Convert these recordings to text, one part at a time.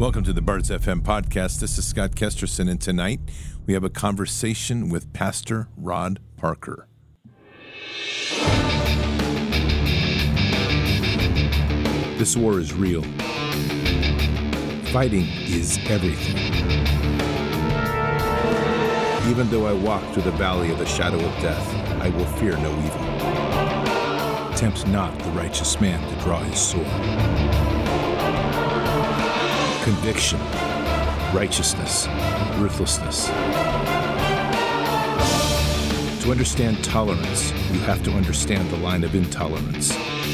Welcome to the Bards FM podcast. This is Scott Kesterson, and tonight we have a conversation with Pastor Rod Parker. This war is real. Fighting is everything. Even though I walk through the valley of the shadow of death, I will fear no evil. Tempt not the righteous man to draw his sword. Conviction, righteousness, ruthlessness. To understand tolerance, you have to understand the line of intolerance.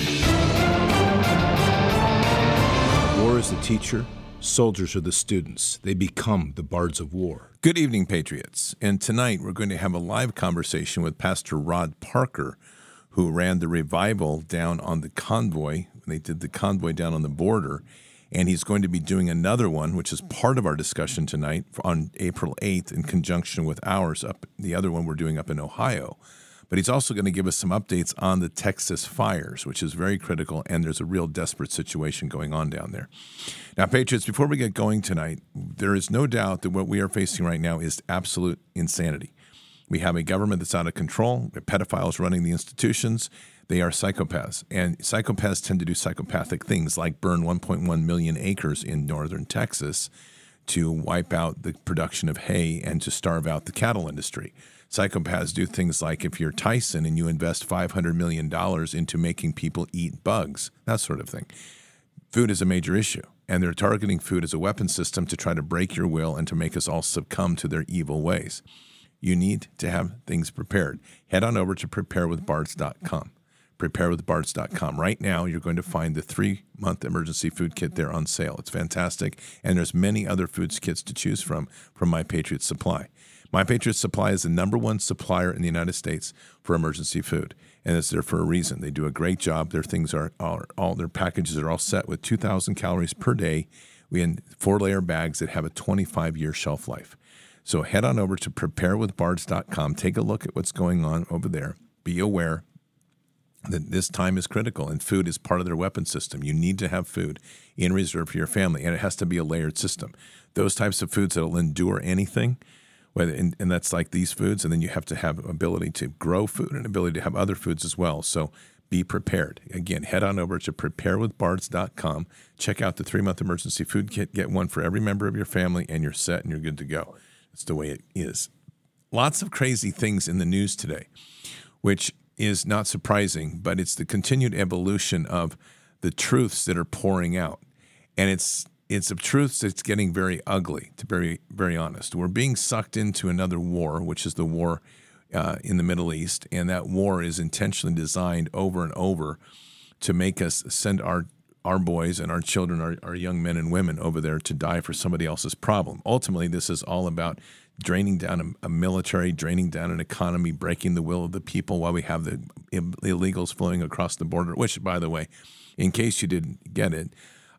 War is the teacher, soldiers are the students. They become the bards of war. Good evening, Patriots. And tonight we're going to have a live conversation with Pastor Rod Parker, who ran the revival down on the convoy. They did the convoy down on the border. And he's going to be doing another one, which is part of our discussion tonight, on April 8th in conjunction with ours. The other one we're doing up in Ohio. But he's also going to give us some updates on the Texas fires, which is very critical, and there's a real desperate situation going on down there. Now, Patriots, before we get going tonight, there is no doubt that what we are facing right now is absolute insanity. We have a government that's out of control. The pedophiles running the institutions. They are psychopaths, and psychopaths tend to do psychopathic things like burn 1.1 million acres in northern Texas to wipe out the production of hay and to starve out the cattle industry. Psychopaths do things like if you're Tyson and you invest $500 million into making people eat bugs, that sort of thing. Food is a major issue, and they're targeting food as a weapon system to try to break your will and to make us all succumb to their evil ways. You need to have things prepared. Head on over to preparewithbards.com. preparewithbards.com. Right now, you're going to find the 3-month emergency food kit there on sale. It's fantastic, and there's many other food kits to choose from My Patriot Supply. My Patriot Supply is the number one supplier in the United States for emergency food, and it's there for a reason. They do a great job. Their things are all their packages are all set with 2,000 calories per day in 4-layer bags that have a 25-year shelf life. So head on over to preparewithbards.com. Take a look at what's going on over there. Be aware that this time is critical, and food is part of their weapon system. You need to have food in reserve for your family, and it has to be a layered system. Those types of foods that will endure anything, and that's like these foods, and then you have to have ability to grow food and ability to have other foods as well. So be prepared. Again, head on over to preparewithbards.com. Check out the 3-month emergency food kit. Get one for every member of your family, and you're set and you're good to go. That's the way it is. Lots of crazy things in the news today, which is not surprising, but it's the continued evolution of the truths that are pouring out. And it's a truth that's getting very ugly, to be very honest. We're being sucked into another war, which is the war in the Middle East, and that war is intentionally designed over and over to make us send our boys and our children, our young men and women over there to die for somebody else's problem. Ultimately, this is all about draining down a military, draining down an economy, breaking the will of the people while we have the illegals flowing across the border, which, by the way, in case you didn't get it,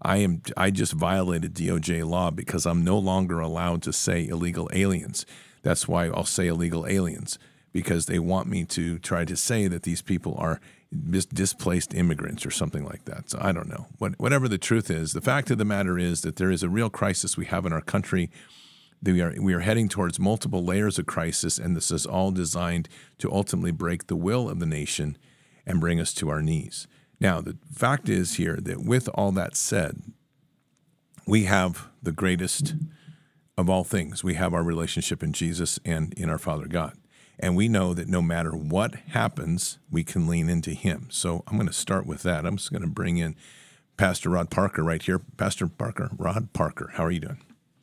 I just violated DOJ law because I'm no longer allowed to say illegal aliens. That's why I'll say illegal aliens, because they want me to try to say that these people are displaced immigrants or something like that. So I don't know. Whatever the truth is, the fact of the matter is that there is a real crisis we have in our country. We are heading towards multiple layers of crisis, and this is all designed to ultimately break the will of the nation and bring us to our knees. Now, the fact is here that with all that said, we have the greatest of all things. We have our relationship in Jesus and in our Father God. And we know that no matter what happens, we can lean into him. So I'm going to start with that. I'm just going to bring in Pastor Rod Parker right here. Pastor Parker, Rod Parker, how are you doing?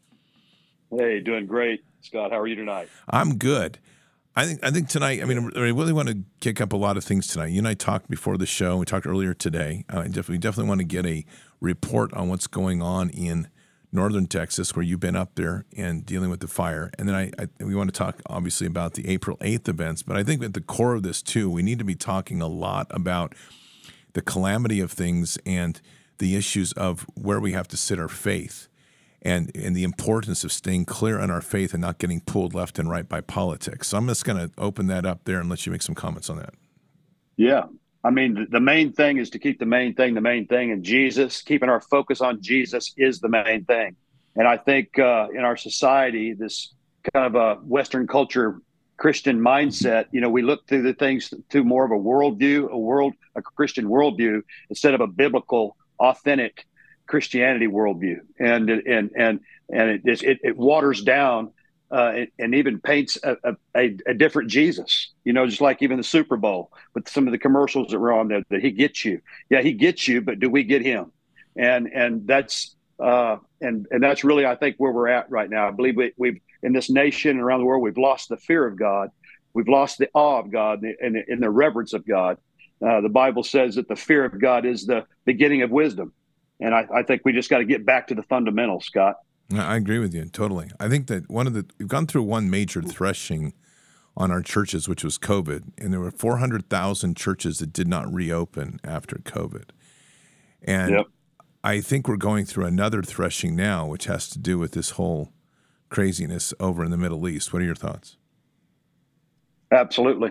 Hey, doing great, Scott. How are you tonight? I'm good. I think tonight, I really want to kick up a lot of things tonight. You and I talked before the show. We talked earlier today. We definitely want to get a report on what's going on in northern Texas, where you've been up there and dealing with the fire. And then we want to talk, obviously, about the April 8th events. But I think at the core of this, too, we need to be talking a lot about the calamity of things and the issues of where we have to sit our faith. And the importance of staying clear on our faith and not getting pulled left and right by politics. So I'm just going to open that up there and let you make some comments on that. Yeah. I mean, the main thing is to keep the main thing, and Jesus, keeping our focus on Jesus is the main thing. And I think in our society, this kind of a Western culture Christian mindset, we look through the things through more of a worldview, a Christian worldview, instead of a biblical, authentic Christianity worldview. And it waters down and even paints a different Jesus, just like even the Super Bowl, with some of the commercials that were on there, that he gets you. Yeah, he gets you, but do we get him? And that's that's really, I think, where we're at right now. I believe we've in this nation and around the world, we've lost the fear of God. We've lost the awe of God and the reverence of God. The Bible says that the fear of God is the beginning of wisdom. And I think we just got to get back to the fundamentals, Scott. I agree with you totally. I think that we've gone through one major threshing on our churches, which was COVID, and there were 400,000 churches that did not reopen after COVID. And Yep. I think we're going through another threshing now, which has to do with this whole craziness over in the Middle East. What are your thoughts? Absolutely.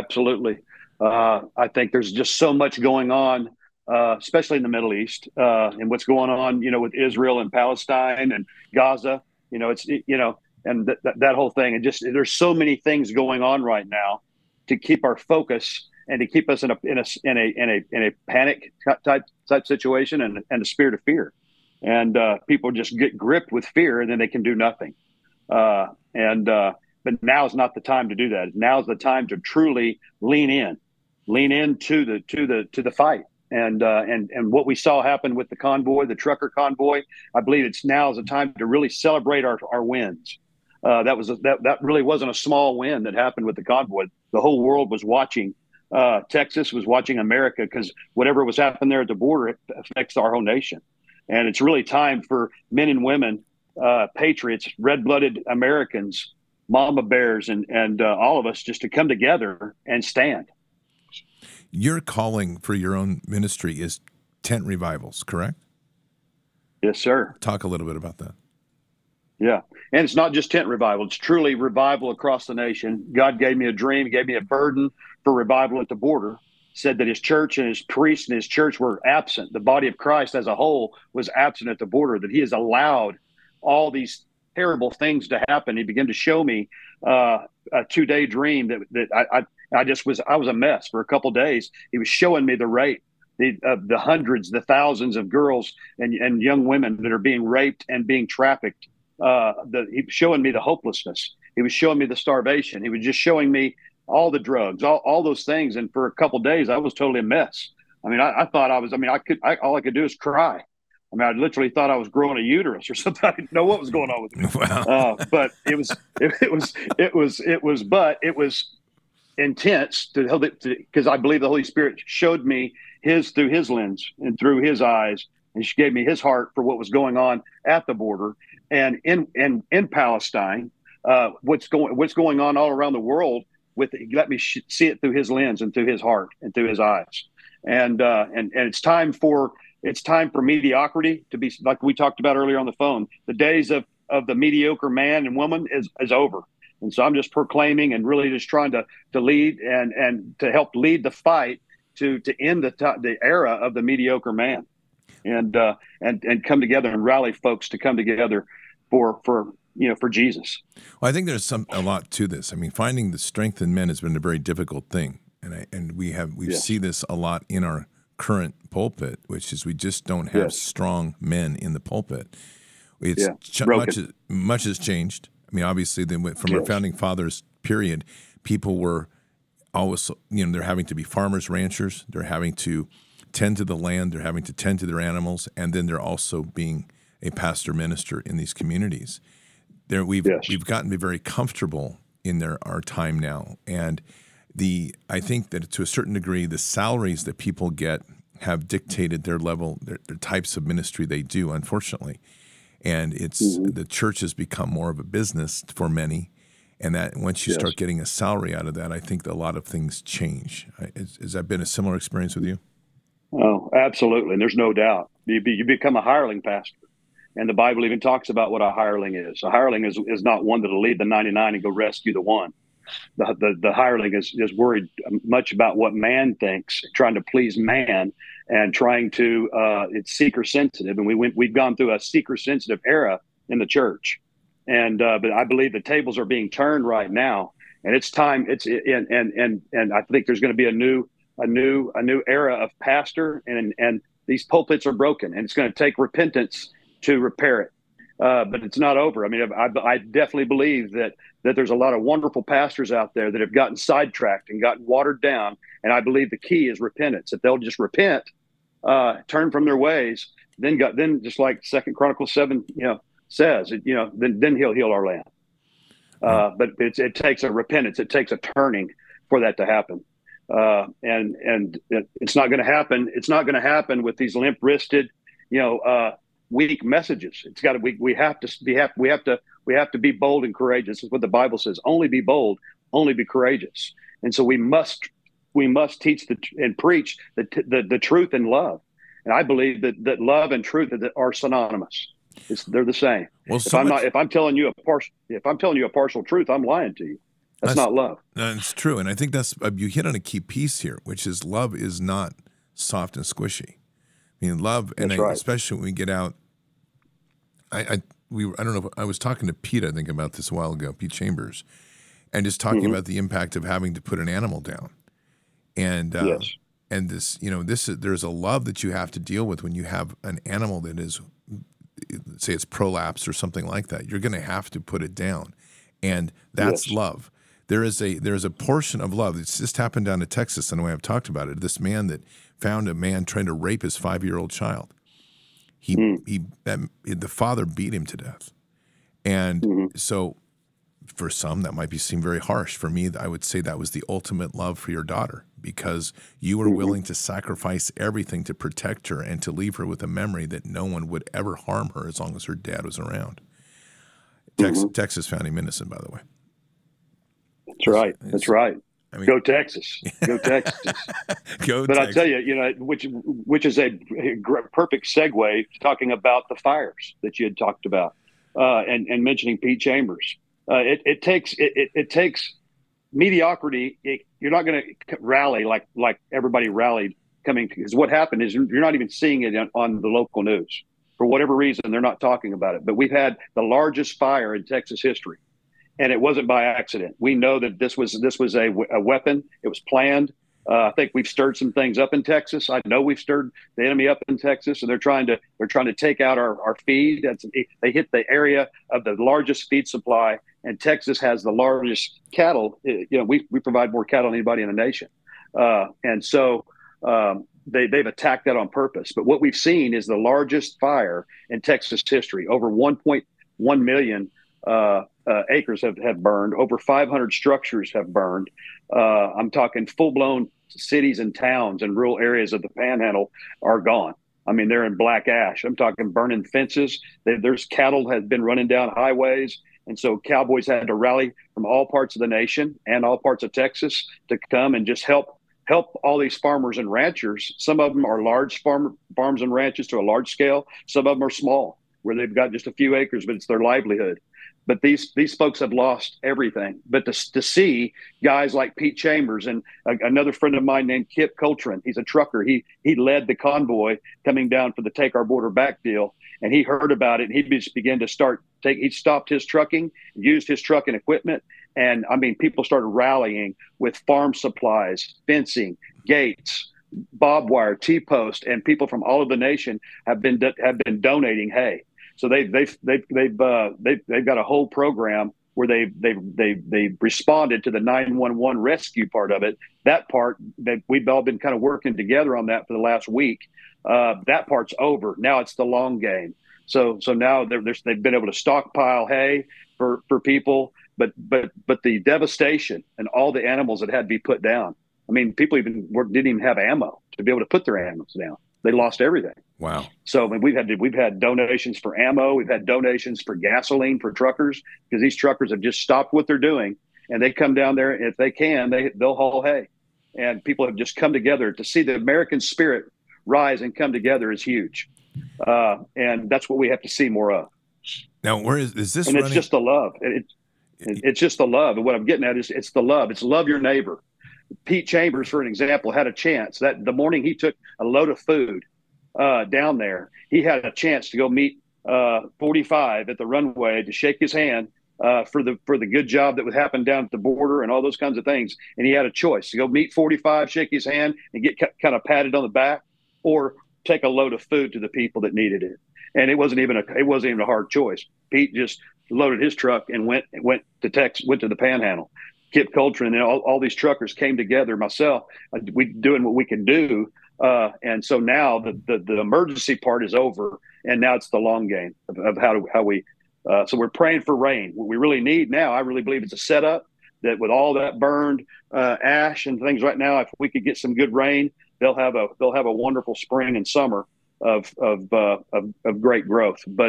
I think there's just so much going on, especially in the Middle East, and what's going on, with Israel and Palestine and Gaza. And that whole thing. And just there's so many things going on right now to keep our focus and to keep us in a panic type situation and a spirit of fear. And people just get gripped with fear, and then they can do nothing. But now is not the time to do that. Now is the time to truly lean into the fight. And what we saw happen with the convoy, the trucker convoy, I believe now is the time to really celebrate our wins. That really wasn't a small win that happened with the convoy. The whole world was watching. Texas was watching America, because whatever was happening there at the border, it affects our whole nation. And it's really time for men and women, patriots, red-blooded Americans, mama bears, and all of us just to come together and stand. Your calling for your own ministry is tent revivals, correct? Yes, sir. Talk a little bit about that. Yeah. And it's not just tent revival. It's truly revival across the nation. God gave me a dream, gave me a burden for revival at the border, said that his church and his priests and his church were absent. The body of Christ as a whole was absent at the border, that he has allowed all these terrible things to happen. He began to show me a 2-day dream that I was a mess for a couple of days. He was showing me the rape, the hundreds, the thousands of girls and young women that are being raped and being trafficked. He was showing me the hopelessness. He was showing me the starvation. He was just showing me all the drugs, all those things. And for a couple of days, I was totally a mess. I mean, I thought all I could do is cry. I mean, I literally thought I was growing a uterus or something. I didn't know what was going on with me. Wow. But it was intense because I believe the Holy Spirit showed me through his lens and through his eyes, and she gave me his heart for what was going on at the border and in Palestine. What's going on all around the world let me see it through his lens and through his heart and through his eyes. And it's time for mediocrity to be, like we talked about earlier on the phone. The days of the mediocre man and woman is over. And so I'm just proclaiming and really just trying to lead and to help lead the fight to end the era of the mediocre man, and come together and rally folks to come together for Jesus. Well, I think there's a lot to this. I mean, finding the strength in men has been a very difficult thing, and we Yes. see this a lot in our current pulpit, which is we just don't have strong men in the pulpit. It's much has changed. I mean, obviously, from our founding fathers period, people were always, they're having to be farmers, ranchers. They're having to tend to the land. They're having to tend to their animals, and then they're also being a pastor minister in these communities. We've gotten to be very comfortable in our time now, and I think that to a certain degree, the salaries that people get have dictated their level, their types of ministry they do, unfortunately. And the church has become more of a business for many. And that once you start getting a salary out of that, I think that a lot of things change. Has that been a similar experience with you? Oh, absolutely. And there's no doubt. You become a hireling pastor. And the Bible even talks about what a hireling is. A hireling is not one that'll leave the 99 and go rescue the one. The hireling is worried much about what man thinks, trying to please man, and trying to it's seeker sensitive. And we've gone through a seeker sensitive era in the church. And but I believe the tables are being turned right now, and it's time. And I think there's going to be a new era of pastor, and these pulpits are broken, and it's going to take repentance to repair it. But it's not over. I mean, I definitely believe that there's a lot of wonderful pastors out there that have gotten sidetracked and gotten watered down. And I believe the key is repentance. If they'll just repent, turn from their ways, then just like 2 Chronicles 7, says, then he'll heal our land. But it takes a repentance. It takes a turning for that to happen. And it's not going to happen. It's not going to happen with these limp-wristed, weak messages. It's got to. We have to be bold and courageous. This is what the Bible says. Only be bold. Only be courageous. And so we must teach and preach the truth in love. And I believe that love and truth are synonymous. They're the same. Well, if I'm telling you a partial truth, I'm lying to you. That's not love. No, it's true. And I think you hit on a key piece here, which is love is not soft and squishy. I mean, love, and especially when we get out. I don't know. I was talking to Pete, I think, about this a while ago, Pete Chambers, and just talking about the impact of having to put an animal down, and and there's a love that you have to deal with when you have an animal that is, say, it's prolapse or something like that. You're going to have to put it down, and that's love. There is a portion of love. It's just happened down to Texas, and the way I've talked about it. This man that found a man trying to rape his 5-year-old child. The father beat him to death, and so for some that might seem very harsh. For me, I would say that was the ultimate love for your daughter, because you were willing to sacrifice everything to protect her and to leave her with a memory that no one would ever harm her as long as her dad was around. Texas found him innocent, by the way. That's right. That's right. I mean, go Texas. Go Texas. But I'll tell you, which is a perfect segue to talking about the fires that you had talked about, and mentioning Pete Chambers. It takes mediocrity. You're not going to rally like everybody rallied coming, because what happened is you're not even seeing it on the local news. For whatever reason, they're not talking about it. But we've had the largest fire in Texas history. And it wasn't by accident. We know that this was a weapon. It was planned. I think we've stirred some things up in Texas. I know we've stirred the enemy up in Texas, and they're trying to take out our feed. They hit the area of the largest feed supply, and Texas has the largest cattle. We provide more cattle than anybody in the nation, and so they've attacked that on purpose. But what we've seen is the largest fire in Texas history. Over 1.1 million. Acres have burned. Over 500 structures have burned. I'm talking full-blown cities and towns and rural areas of the Panhandle are gone. I mean, they're in black ash. I'm talking burning fences. There's cattle has been running down highways. And so cowboys had to rally from all parts of the nation and all parts of Texas to come and just help all these farmers and ranchers. Some of them are large farms and ranches to a large scale. Some of them are small, where they've got just a few acres, but it's their livelihood. But these folks have lost everything. But to see guys like Pete Chambers and another friend of mine named Kip Coltrane, he's a trucker. He led the convoy coming down for the Take Our Border Back deal, and he heard about it. And he just began to he stopped his trucking, used his truck and equipment, and I mean, people started rallying with farm supplies, fencing, gates, barbed wire, T-post, and people from all over the nation have been donating hay. So they've got a whole program where they responded to the 911 rescue part of it. That part that we've all been kind of working together on that for the last week. That part's over. Now it's the long game. So now they've been able to stockpile hay for people, but the devastation and all the animals that had to be put down. I mean, people didn't even have ammo to be able to put their animals down. They lost everything. Wow. So I mean, we've had donations for ammo. We've had donations for gasoline for truckers, because these truckers have just stopped what they're doing, and they come down there. If they can, they'll haul hay. And people have just come together to see the American spirit rise and come together is huge. And that's what we have to see more of. Now, where is this? And it's just the love. It's just the love. And what I'm getting at is it's the love. It's love your neighbor. Pete Chambers, for an example, had a chance that the morning he took a load of food down there, he had a chance to go meet 45 at the runway to shake his hand for the good job that would happen down at the border and all those kinds of things. And he had a choice to go meet 45, shake his hand, and get kind of patted on the back, or take a load of food to the people that needed it. And it wasn't even a hard choice. Pete just loaded his truck and went to the Panhandle. Kip Coltrane and all these truckers came together. Myself, we doing what we can do, and so now the emergency part is over, and now it's the long game of how we. So we're praying for rain. What we really need now, I really believe, it's a setup that with all that burned ash and things right now, if we could get some good rain, they'll have a wonderful spring and summer of great growth. But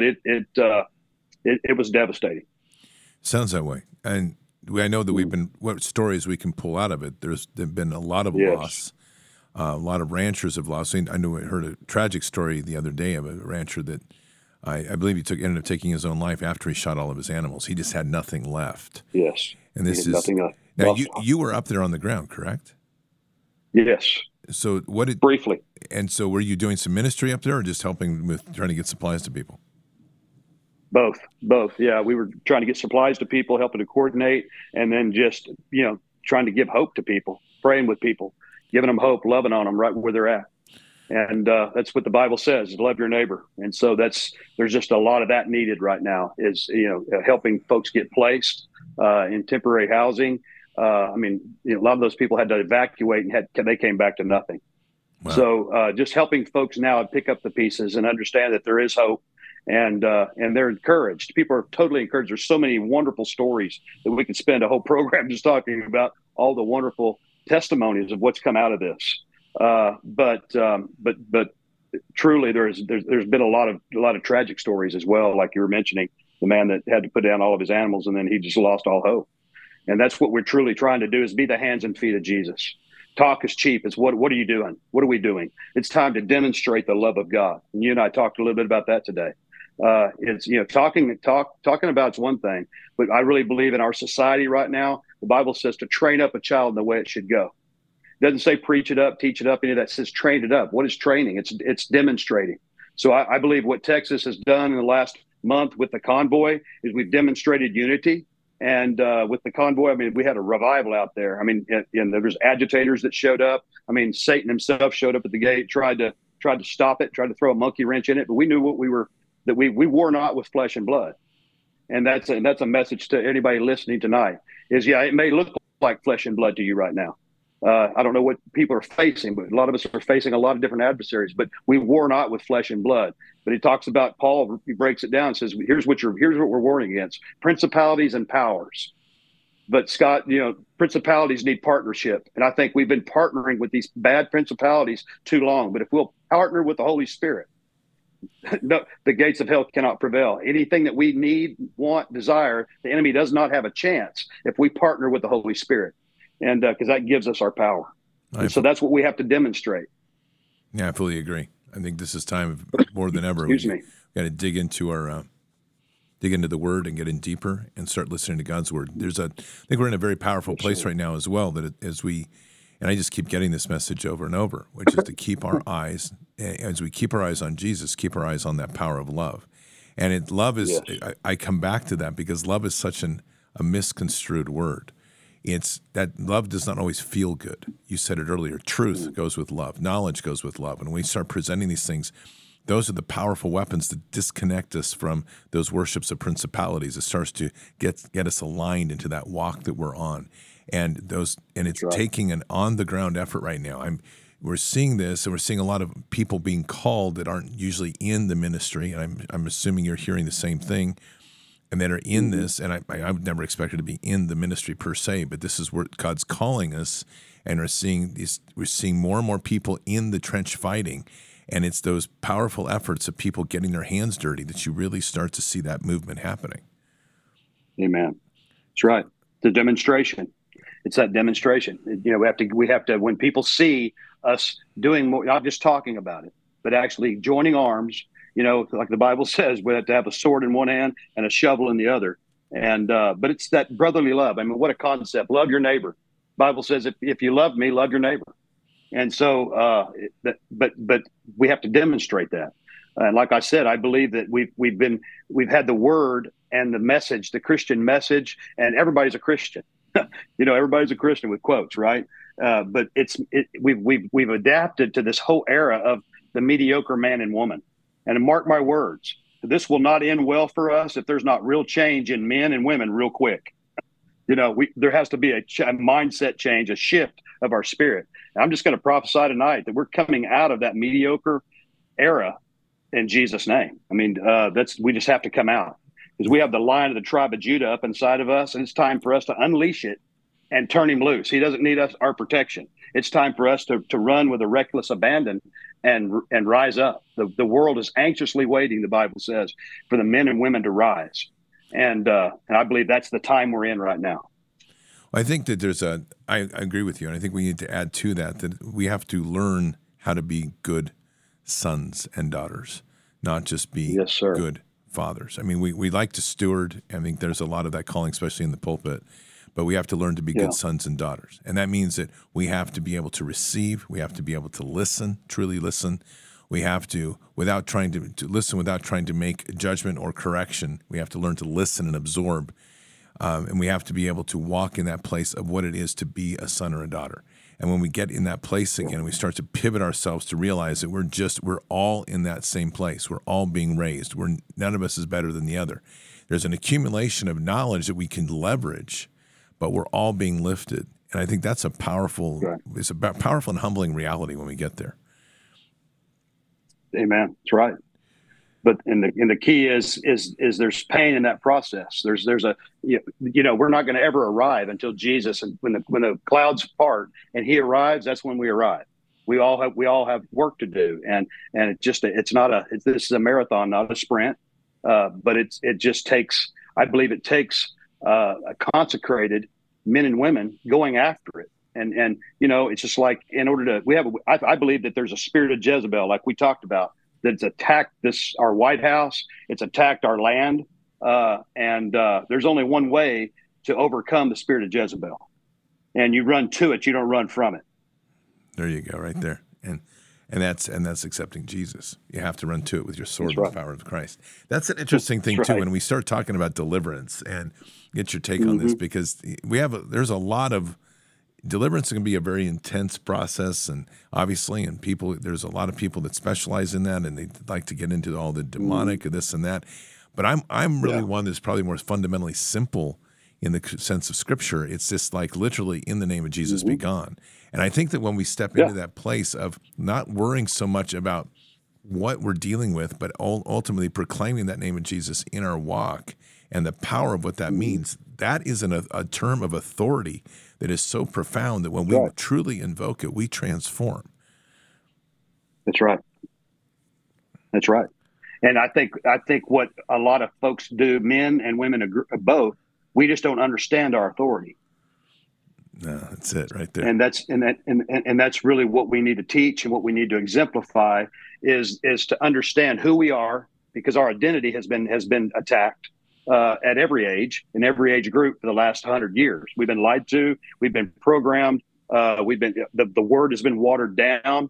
it was devastating. Sounds that way, and I know that what stories we can pull out of it. There've been a lot of loss. A lot of ranchers have lost. I heard a tragic story the other day of a rancher that I believe he ended up taking his own life after he shot all of his animals. He just had nothing left. Yes. And this is nothing left. Now you were up there on the ground, correct? Yes. So briefly. And so were you doing some ministry up there, or just helping with trying to get supplies to people? Both. Yeah, we were trying to get supplies to people, helping to coordinate, and then just trying to give hope to people, praying with people, giving them hope, loving on them right where they're at. And that's what the Bible says: love your neighbor. And so there's just a lot of that needed right now. Is helping folks get placed in temporary housing. A lot of those people had to evacuate and they came back to nothing. Wow. So just helping folks now pick up the pieces and understand that there is hope. And they're encouraged. People are totally encouraged. There's so many wonderful stories that we could spend a whole program just talking about all the wonderful testimonies of what's come out of this. But truly, there's been a lot of tragic stories as well. Like you were mentioning, the man that had to put down all of his animals and then he just lost all hope. And that's what we're truly trying to do: is be the hands and feet of Jesus. Talk is cheap. It's what are you doing? What are we doing? It's time to demonstrate the love of God. And you and I talked a little bit about that today. It's talking about it's one thing, but I really believe in our society right now, the Bible says to train up a child in the way it should go. It doesn't say preach it up, teach it up, any of that. It says train it up. What is training? It's demonstrating. So I believe what Texas has done in the last month with the convoy is we've demonstrated unity. And with the convoy, we had a revival out there. And there was agitators that showed up. Satan himself showed up at the gate, tried to stop it, tried to throw a monkey wrench in it, but we knew that we war not with flesh and blood. And that's a message to anybody listening tonight is, it may look like flesh and blood to you right now. I don't know what people are facing, but a lot of us are facing a lot of different adversaries, but we war not with flesh and blood. But he talks about, Paul, he breaks it down and says, here's what we're warring against: principalities and powers. But Scott, principalities need partnership. And I think we've been partnering with these bad principalities too long. But if we'll partner with the Holy Spirit, no, the gates of hell cannot prevail. Anything that we need, want, desire, the enemy does not have a chance if we partner with the Holy Spirit. And because that gives us our power. So that's what we have to demonstrate. Yeah, I fully agree. I think this is time more than ever. Excuse me. Got to dig into the Word and get in deeper and start listening to God's Word. I think we're in a very powerful place right now as well. And I just keep getting this message over and over, which is to keep our eyes, as we keep our eyes on Jesus, keep our eyes on that power of love. And love is, yes. I come back to that because love is such a misconstrued word. It's that love does not always feel good. You said it earlier. Truth goes with love. Knowledge goes with love. And when we start presenting these things, those are the powerful weapons that disconnect us from those worships of principalities. It starts to get us aligned into that walk that we're on. And it's right. Taking an on-the-ground effort right now. We're seeing this, and we're seeing a lot of people being called that aren't usually in the ministry. And I'm assuming you're hearing the same thing, and that are in this. And I would never expected to be in the ministry per se, but this is where God's calling us, and we're seeing more and more people in the trench fighting. And it's those powerful efforts of people getting their hands dirty that you really start to see that movement happening. Amen. That's right. The demonstration. It's that demonstration. We have to, when people see us doing more, not just talking about it, but actually joining arms, like the Bible says, we have to have a sword in one hand and a shovel in the other. And, but it's that brotherly love. What a concept. Love your neighbor. Bible says, if you love me, love your neighbor. And so, but we have to demonstrate that. And like I said, I believe that we've had the word and the message, the Christian message, and everybody's a Christian. Everybody's a Christian with quotes, right? But we've adapted to this whole era of the mediocre man and woman. And mark my words, this will not end well for us if there's not real change in men and women real quick. There has to be a mindset change, a shift of our spirit. And I'm just going to prophesy tonight that we're coming out of that mediocre era in Jesus' name. I mean, we just have to come out, because we have the Lion of the tribe of Judah up inside of us, and it's time for us to unleash it and turn him loose. He doesn't need our protection. It's time for us to run with a reckless abandon and rise up. The world is anxiously waiting, the Bible says, for the men and women to rise. And I believe that's the time we're in right now. I think that I agree with you, and I think we need to add to that we have to learn how to be good sons and daughters, not just be good fathers. I mean, we like to steward. I think there's a lot of that calling, especially in the pulpit, but we have to learn to be good sons and daughters. And that means that we have to be able to receive. We have to be able to listen, truly listen. We have to, without trying to listen, without trying to make judgment or correction, we have to learn to listen and absorb. And we have to be able to walk in that place of what it is to be a son or a daughter. And when we get in that place again, we start to pivot ourselves to realize that we're all in that same place. We're all being raised. None of us is better than the other. There's an accumulation of knowledge that we can leverage, but we're all being lifted. And I think that's a powerful and humbling reality when we get there. Amen. That's right. But the key is there's pain in that process. There's we're not going to ever arrive until Jesus, and when the clouds part and he arrives, that's when we arrive. We all have work to do, and this is a marathon, not a sprint. But it just takes, I believe it takes a consecrated men and women going after it. And it's just like, in order to, I believe that there's a spirit of Jezebel, like we talked about, that's attacked our White House. It's attacked our land. And there's only one way to overcome the spirit of Jezebel. And you run to it. You don't run from it. There you go, right there. And that's accepting Jesus. You have to run to it with your sword and the power of Christ. That's an interesting thing too. When we start talking about deliverance, and get your take on this, because there's a lot of deliverance. Can be a very intense process, and obviously, and there's a lot of people that specialize in that, and they like to get into all the demonic and this and that. But I'm really one that's probably more fundamentally simple in the sense of Scripture. It's just like literally, in the name of Jesus, be gone. And I think that when we step into that place of not worrying so much about what we're dealing with, but ultimately proclaiming that name of Jesus in our walk and the power of what that means, that is a term of authority that is so profound that when we truly invoke it, we transform. That's right. That's right. And I think what a lot of folks do, men and women both, we just don't understand our authority. No, that's it right there. And that's really what we need to teach, and what we need to exemplify is to understand who we are, because our identity has been attacked at every age, in every age group for the last 100 years. We've been lied to. We've been programmed. The word has been watered down.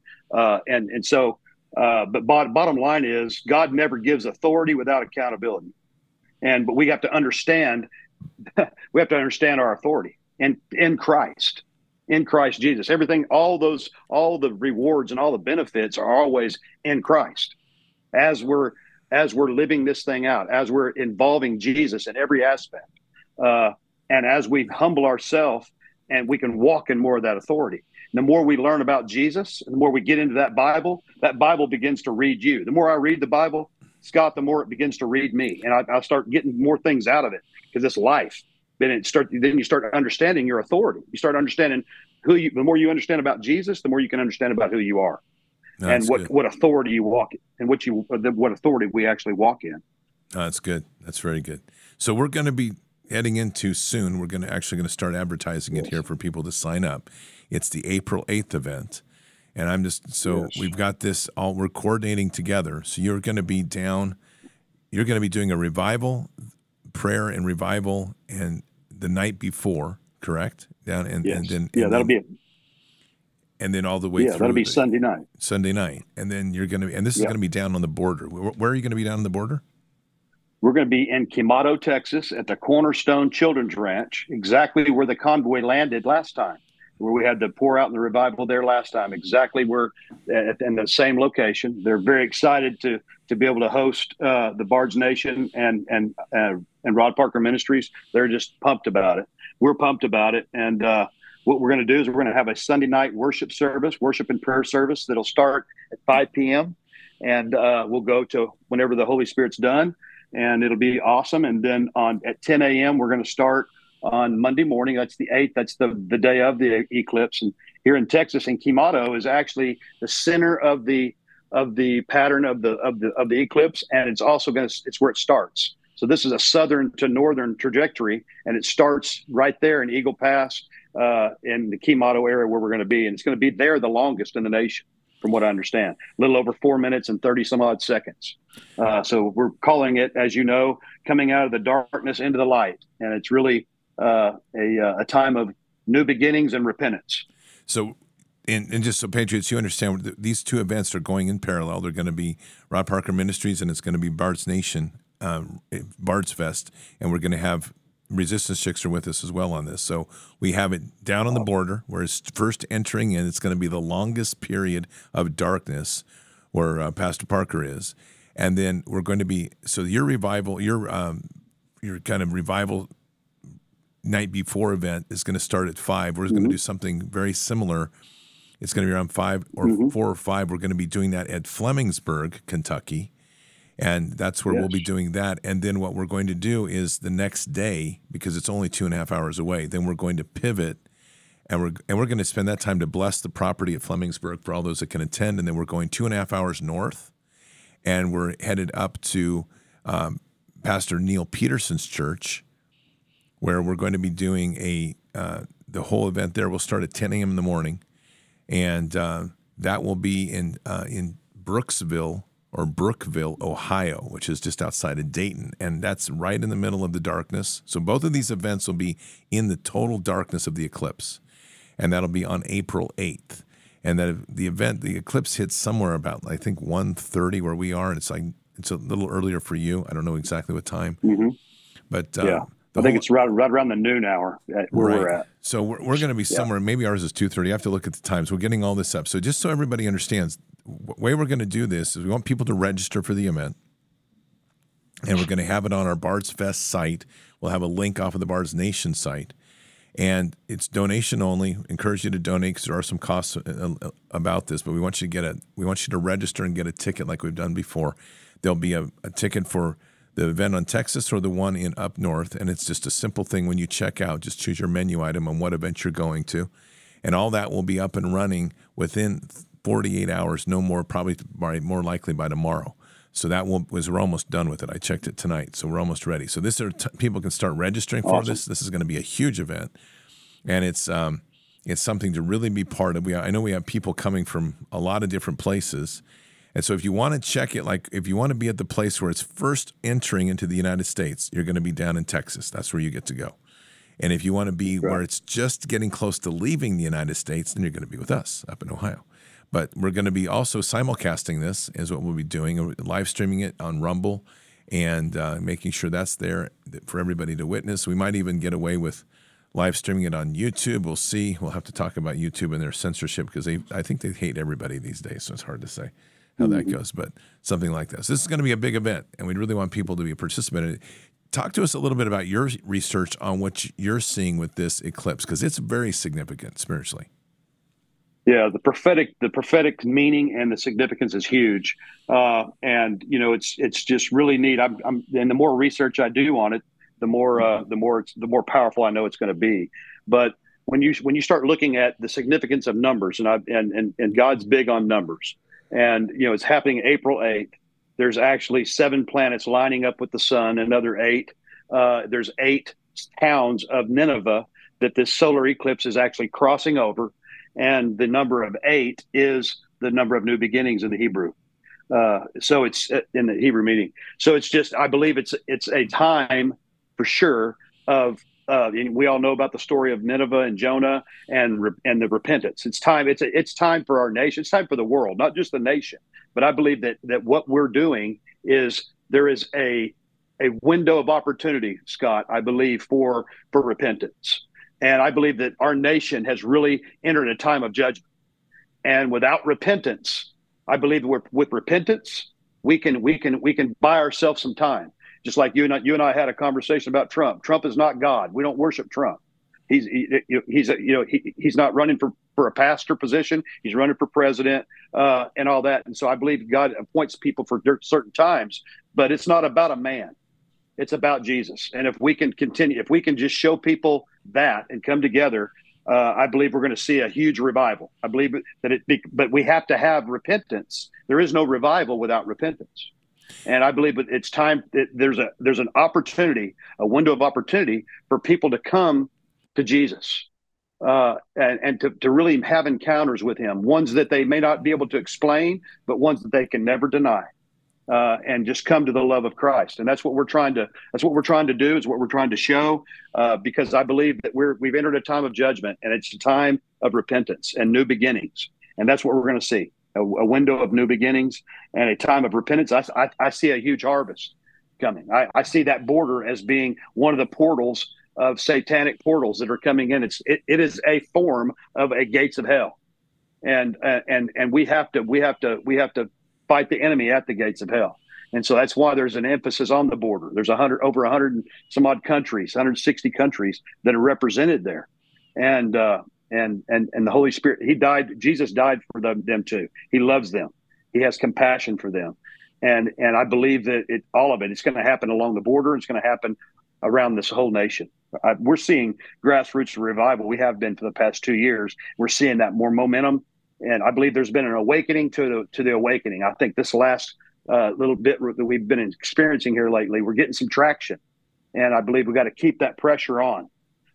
But bottom line is, God never gives authority without accountability. But we have to understand, our authority in Christ Jesus. Everything, all the rewards and all the benefits are always in Christ. As we're living this thing out, as we're involving Jesus in every aspect, and as we humble ourselves, and we can walk in more of that authority. And the more we learn about Jesus, and the more we get into that Bible begins to read you. The more I read the Bible, Scott, the more it begins to read me, and I start getting more things out of it, because it's life. Then you start understanding your authority. You start understanding the more you understand about Jesus, the more you can understand about who you are. No, and what authority you walk in, and what authority we actually walk in. Oh, that's good. That's very good. So we're going to be heading into soon. We're going to start advertising it here for people to sign up. It's the April 8th event, and we've got this all. We're coordinating together. So you're going to be down. You're going to be doing a revival, prayer and revival, and the night before, correct? That'll be it. and then all the way through. That'll be Sunday night. Sunday night, and then you're going to, and this is going to be down on the border. Where are you going to be down on the border? We're going to be in Quemado, Texas, at the Cornerstone Children's Ranch, exactly where the convoy landed last time, where we had to pour out in the revival there last time, exactly where, in the same location. They're very excited to be able to host the Bards Nation and Rod Parker Ministries. They're just pumped about it. We're pumped about it. And what we're going to do is we're going to have a Sunday night worship and prayer service that'll start at 5 p.m. And we'll go to whenever the Holy Spirit's done. And it'll be awesome. And then at 10 a.m., we're going to start on Monday morning. That's the 8th. That's the day of the eclipse. And here in Texas, and Quemado is actually the center of the pattern of the eclipse, and it's also it's where it starts. So this is a southern to northern trajectory, and it starts right there in Eagle Pass in the Quemado area where we're going to be, and it's going to be there the longest in the nation, from what I understand, a little over 4 minutes and 30 some odd seconds. So we're calling it, as you know, coming out of the darkness into the light, and it's really a time of new beginnings and repentance. So, and just so Patriots, you understand, these two events are going in parallel. They're going to be Rod Parker Ministries, and it's going to be Bards Nation, Bards Fest, and we're going to have Resistance Chicks are with us as well on this. So we have it down on the border where it's first entering in. It's going to be the longest period of darkness where Pastor Parker is. And then we're going to be, so your revival, your kind of revival night before event is going to start at 5. We're going to do something very similar. It's going to be around 5 or 4 or 5. We're going to be doing that at Flemingsburg, Kentucky. And that's where we'll be doing that. And then what we're going to do is the next day, because it's only 2.5 hours away, then we're going to pivot, and we're going to spend that time to bless the property at Flemingsburg for all those that can attend. And then we're going 2.5 hours north, and we're headed up to Pastor Neil Peterson's church, where we're going to be doing the whole event there. We'll start at 10 a.m. in the morning, and that will be in Brookville, Ohio, which is just outside of Dayton, and that's right in the middle of the darkness. So both of these events will be in the total darkness of the eclipse, and that'll be on April 8th. And that the eclipse hits somewhere about, I think, 1:30 where we are, and it's a little earlier for you. I don't know exactly what time, but I think it's right around the noon hour where we're at. So we're going to be somewhere. Maybe ours is 2:30. I have to look at the times. We're getting all this up. So just so everybody understands, the way we're going to do this is we want people to register for the event, and we're going to have it on our Bards Fest site. We'll have a link off of the Bards Nation site, and it's donation only. Encourage you to donate because there are some costs about this, but we want you to register and get a ticket like we've done before. There'll be a ticket for the event on Texas or the one in up north, and it's just a simple thing. When you check out, just choose your menu item on what event you're going to, and all that will be up and running within 48 hours, no more, probably more likely by tomorrow. So we're almost done with it. I checked it tonight, so we're almost ready. So people can start registering for this. This is going to be a huge event, and it's something to really be part of. I know we have people coming from a lot of different places. And so if you want to check it, like if you want to be at the place where it's first entering into the United States, you're going to be down in Texas. That's where you get to go. And if you want to be where it's just getting close to leaving the United States, then you're going to be with us up in Ohio. But we're going to be also simulcasting this is what we'll be doing, live streaming it on Rumble and making sure that's there for everybody to witness. We might even get away with live streaming it on YouTube. We'll see. We'll have to talk about YouTube and their censorship because I think they hate everybody these days, so it's hard to say how that goes, but something like this. This is going to be a big event, and we really want people to be a participant in it. Talk to us a little bit about your research on what you're seeing with this eclipse, because it's very significant spiritually. Yeah, the prophetic meaning and the significance is huge, and it's just really neat. And the more research I do on it, the more powerful I know it's going to be. But when you start looking at the significance of numbers, and God's big on numbers. And, it's happening April 8th. There's actually 7 planets lining up with the sun, another 8. There's 8 towns of Nineveh that this solar eclipse is actually crossing over. And the number of 8 is the number of new beginnings in the Hebrew. So it's in the Hebrew meaning. So it's just, I believe it's a time for sure of and we all know about the story of Nineveh and Jonah and the repentance. It's time. It's time for our nation. It's time for the world, not just the nation. But I believe that what we're doing is there is a window of opportunity, Scott. I believe for repentance, and I believe that our nation has really entered a time of judgment. And without repentance, I believe with repentance we can buy ourselves some time. Just like you and I had a conversation about Trump. Trump is not God. We don't worship Trump. He's not running for a pastor position. He's running for president and all that. And so I believe God appoints people for certain times, but it's not about a man. It's about Jesus. And if we can continue, if we can just show people that and come together, I believe we're going to see a huge revival. I believe but we have to have repentance. There is no revival without repentance. And I believe it's time. There's an opportunity, a window of opportunity for people to come to Jesus and to really have encounters with him, ones that they may not be able to explain, but ones that they can never deny, and just come to the love of Christ. And that's what we're trying to do, is what we're trying to show, because I believe that we've entered a time of judgment, and it's a time of repentance and new beginnings. And that's what we're going to see. A window of new beginnings and a time of repentance. I see a huge harvest coming. I see that border as being one of the portals of satanic portals that are coming in. It is a form of a gates of hell, and we have to fight the enemy at the gates of hell. And so that's why there's an emphasis on the border. There's over 100 and some odd countries, 160 countries that are represented there, and the Holy Spirit, Jesus died for them too. He loves them. He has compassion for them. And I believe that all of it's going to happen along the border. It's going to happen around this whole nation. We're seeing grassroots revival. We have been for the past 2 years. We're seeing that more momentum. And I believe there's been an awakening to the awakening. I think this last little bit that we've been experiencing here lately, we're getting some traction. And I believe we got to keep that pressure on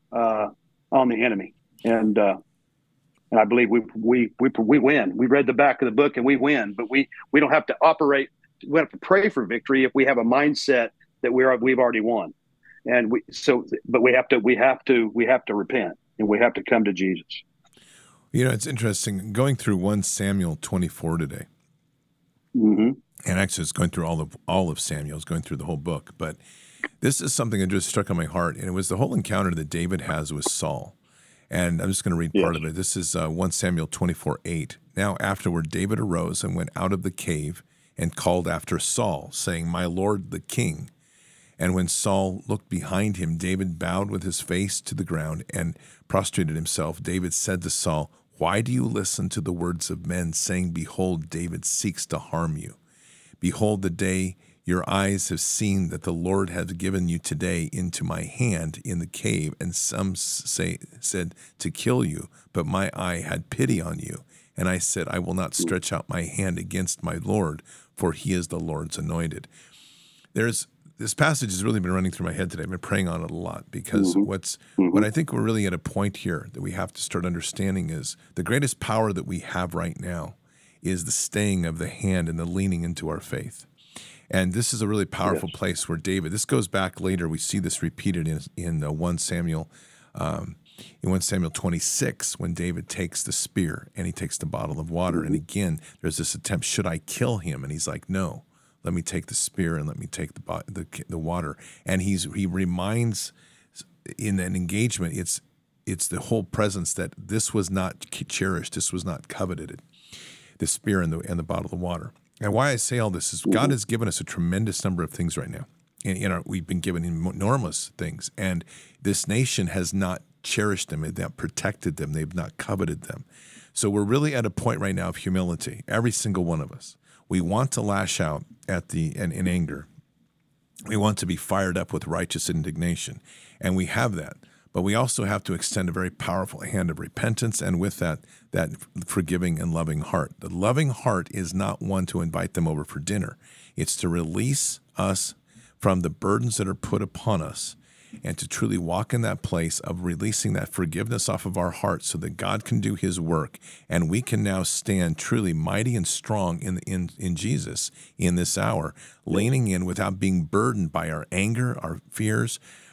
the enemy. And I believe we win. We read the back of the book and we win, but we don't have to operate. We have to pray for victory if we have a mindset that we've already won. And but we have to repent, and we have to come to Jesus. You know, it's interesting going through 1 Samuel 24 today. Mm-hmm. And actually it's going through all of Samuel, it's going through the whole book, but this is something that just struck on my heart, and it was the whole encounter that David has with Saul. And I'm just going to read part of it. This is 1 Samuel 24:8. Now afterward, David arose and went out of the cave and called after Saul, saying, "My lord, the king." And when Saul looked behind him, David bowed with his face to the ground and prostrated himself. David said to Saul, "Why do you listen to the words of men, saying, 'Behold, David seeks to harm you'? Behold, the day your eyes have seen that the Lord has given you today into my hand in the cave, and some said to kill you, but my eye had pity on you. And I said, I will not stretch out my hand against my Lord, for he is the Lord's anointed." This passage has really been running through my head today. I've been praying on it a lot, because what I think we're really at a point here that we have to start understanding is the greatest power that we have right now is the staying of the hand and the leaning into our faith. And this is a really powerful place where David, this goes back later, we see this repeated in 1 Samuel 26, when David takes the spear and he takes the bottle of water. And again, there's this attempt, should I kill him? And he's like, no, let me take the spear and let me take the water. And he reminds in an engagement, it's the whole presence that this was not cherished, this was not coveted, the spear and the bottle of water. And why I say all this is God has given us a tremendous number of things right now. And we've been given enormous things. And this nation has not cherished them. They've not protected them. They've not coveted them. So we're really at a point right now of humility, every single one of us. We want to lash out in anger. We want to be fired up with righteous indignation. And we have that. But we also have to extend a very powerful hand of repentance, and with that forgiving and loving heart. The loving heart is not one to invite them over for dinner. It's to release us from the burdens that are put upon us, and to truly walk in that place of releasing that forgiveness off of our hearts so that God can do his work, and we can now stand truly mighty and strong in Jesus in this hour, leaning in without being burdened by our anger, our fears,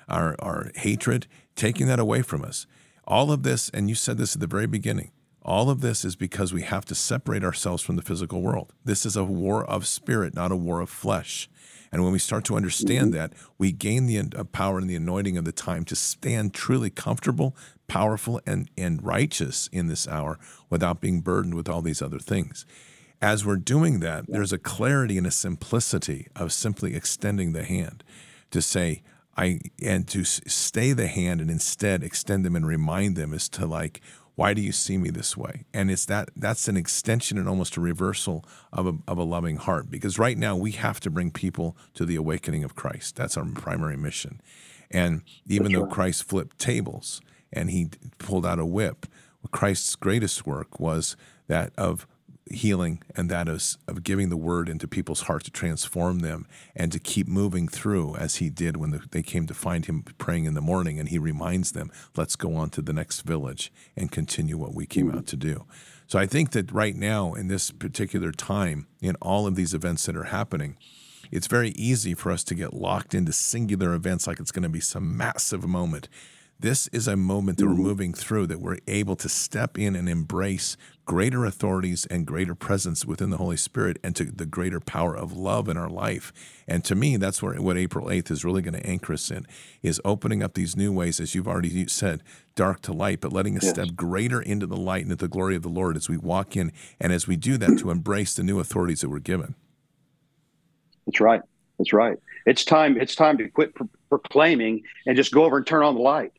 our hatred, taking that away from us. All of this, and you said this at the very beginning, all of this is because we have to separate ourselves from the physical world. This is a war of spirit, not a war of flesh. And when we start to understand that, we gain the power and the anointing of the time to stand truly comfortable, powerful, and righteous in this hour without being burdened with all these other things. As we're doing that, there's a clarity and a simplicity of simply extending the hand to say, and to stay the hand and instead extend them and remind them as to like, why do you see me this way? And it's that's an extension and almost a reversal of a loving heart. Because right now we have to bring people to the awakening of Christ. That's our primary mission. And even though Christ flipped tables and he pulled out a whip, Christ's greatest work was that of healing, and that is of giving the word into people's hearts to transform them and to keep moving through, as he did when they came to find him praying in the morning, and he reminds them, let's go on to the next village and continue what we came out to do. So I think that right now in this particular time, in all of these events that are happening, it's very easy for us to get locked into singular events like it's going to be some massive moment. This is a moment that we're moving through, that we're able to step in and embrace greater authorities and greater presence within the Holy Spirit and to the greater power of love in our life. And to me, that's what April 8th is really going to anchor us in, is opening up these new ways, as you've already said, dark to light, but letting us step greater into the light and into the glory of the Lord as we walk in, and as we do that, to embrace the new authorities that we're given. That's right. That's right. It's time to quit proclaiming and just go over and turn on the light.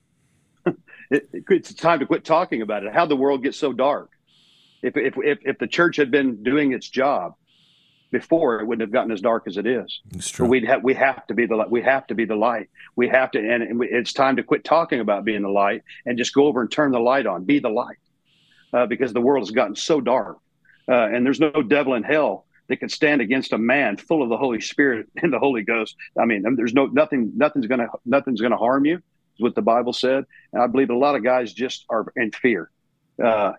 It's time to quit talking about it. How'd the world get so dark? If the church had been doing its job before, it wouldn't have gotten as dark as it is. It's true. But we have to be the light. We have to be the light. We have to, and it's time to quit talking about being the light and just go over and turn the light on. Be the light, because the world has gotten so dark, and there's no devil in hell that can stand against a man full of the Holy Spirit and the Holy Ghost. I mean, there's nothing's gonna harm you. What the Bible said, and I believe a lot of guys just are in fear. They're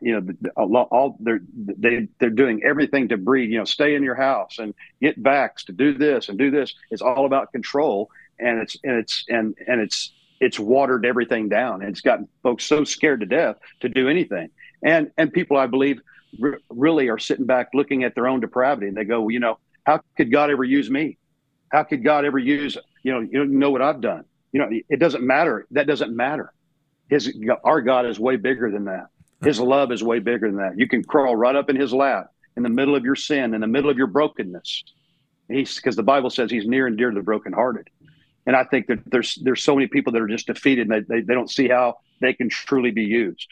doing everything to breed. Stay in your house and get vaxxed, to do this and do this. It's all about control, and it's watered everything down, and it's gotten folks so scared to death to do anything. And people, I believe, really are sitting back looking at their own depravity, and they go, how could God ever use me? How could God ever use you don't know what I've done? It doesn't matter. That doesn't matter. Our God is way bigger than that. His love is way bigger than that. You can crawl right up in his lap in the middle of your sin, in the middle of your brokenness. Because the Bible says he's near and dear to the brokenhearted. And I think that there's so many people that are just defeated, and they don't see how they can truly be used.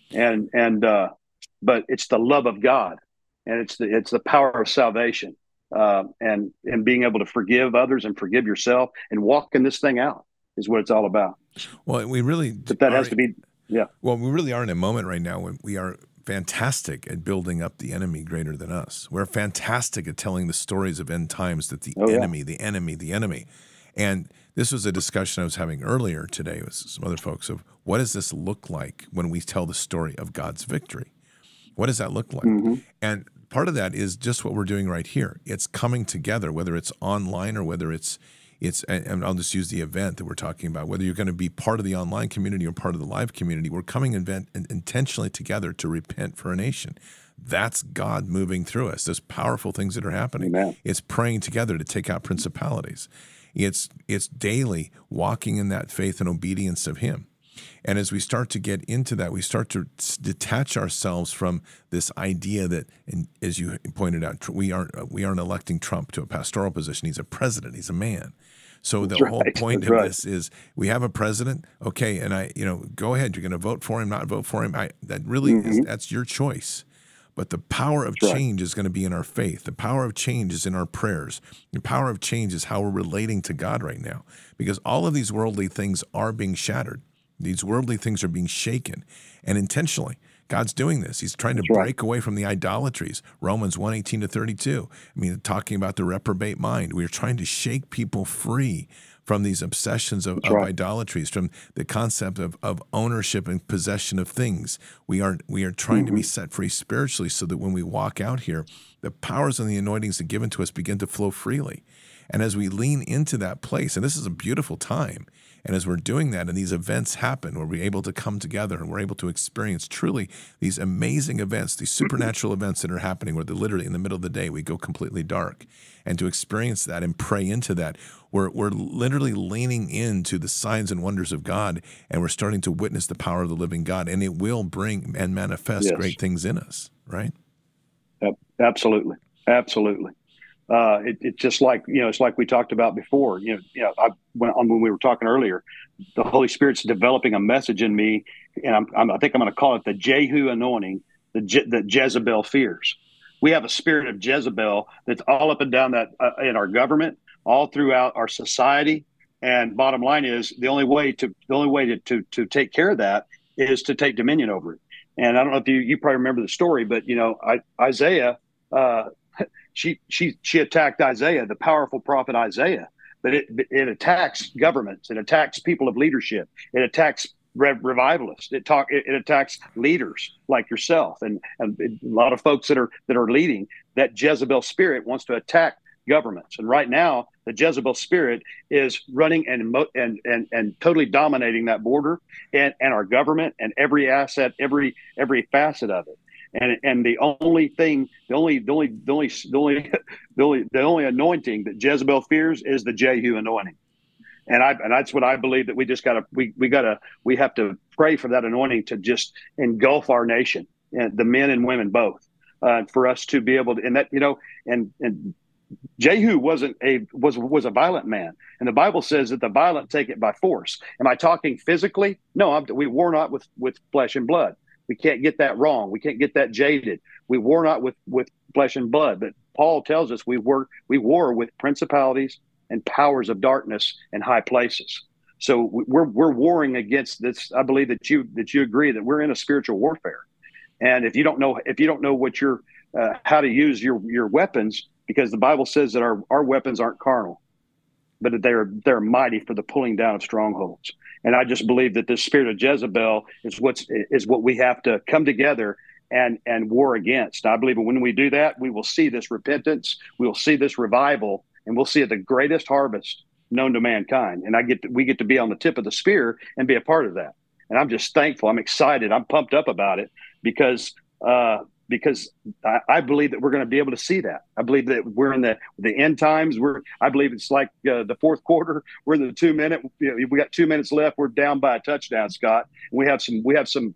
But it's the love of God, and it's the power of salvation, and being able to forgive others and forgive yourself and walk in this thing out is what it's all about. Well, we really, but that has to be, yeah. Well, we really are in a moment right now when we are fantastic at building up the enemy greater than us. We're fantastic at telling the stories of end times, that the enemy. And this was a discussion I was having earlier today with some other folks of, what does this look like when we tell the story of God's victory? What does that look like? Mm-hmm. And part of that is just what we're doing right here. It's coming together, whether it's online or whether it's, and I'll just use the event that we're talking about, whether you're going to be part of the online community or part of the live community, we're coming intentionally together to repent for a nation. That's God moving through us. There's powerful things that are happening. Amen. It's praying together to take out principalities. It's daily walking in that faith and obedience of Him. And as we start to get into that, we start to detach ourselves from this idea that, and as you pointed out, we aren't electing Trump to a pastoral position. He's a president. He's a man. So the whole point of this is, we have a president, okay, and go ahead. You're going to vote for him, not vote for him. That's your choice. But the power of change is going to be in our faith. The power of change is in our prayers. The power of change is how we're relating to God right now, because all of these worldly things are being shattered. These worldly things are being shaken, and intentionally. God's doing this. He's trying to break away from the idolatries. Romans 1:18-32. Talking about the reprobate mind. We are trying to shake people free from these obsessions of idolatries, from the concept of ownership and possession of things. We are trying to be set free spiritually, so that when we walk out here, the powers and the anointings that are given to us begin to flow freely. And as we lean into that place, and this is a beautiful time, and as we're doing that and these events happen where we're able to come together and we're able to experience truly these amazing events, these supernatural events that are happening where literally in the middle of the day we go completely dark. And to experience that and pray into that, we're literally leaning into the signs and wonders of God, and we're starting to witness the power of the living God, and it will bring and manifest great things in us, right? Absolutely. Absolutely. It's just like, it's like we talked about before, when we were talking earlier, the Holy Spirit's developing a message in me, and I think I'm going to call it the Jehu anointing, that Jezebel fears. We have a spirit of Jezebel that's all up and down that in our government, all throughout our society. And bottom line is the only way to take care of that is to take dominion over it. And I don't know if you probably remember the story, but Isaiah, she attacked Isaiah, the powerful prophet Isaiah, but it attacks governments, it attacks people of leadership, it attacks revivalists, it attacks leaders like yourself and a lot of folks that are leading. That Jezebel spirit wants to attack governments, and right now the Jezebel spirit is running and totally dominating that border and our government and every asset, every facet of it. And the only anointing that Jezebel fears is the Jehu anointing. And that's what I believe, that we have to pray for that anointing to just engulf our nation, and the men and women both, for us to be able to, and that, and Jehu was a violent man, and the Bible says that the violent take it by force. Am I talking physically? No, we war not with flesh and blood. We can't get that wrong. We can't get that jaded. We war not with flesh and blood, but Paul tells us we war with principalities and powers of darkness in high places. So we're warring against this. I believe that you agree that we're in a spiritual warfare, and if you don't know what how to use your weapons, because the Bible says that our weapons aren't carnal, but that they're mighty for the pulling down of strongholds. And I just believe that this spirit of Jezebel is what we have to come together and war against. I believe that when we do that, we will see this repentance, we will see this revival, and we'll see the greatest harvest known to mankind. And we get to be on the tip of the spear and be a part of that. And I'm just thankful. I'm excited. I'm pumped up about it because I believe that we're going to be able to see that. I believe that we're in the end times. I believe it's like the fourth quarter. We're in the 2 minute. We got 2 minutes left. We're down by a touchdown, Scott. We have some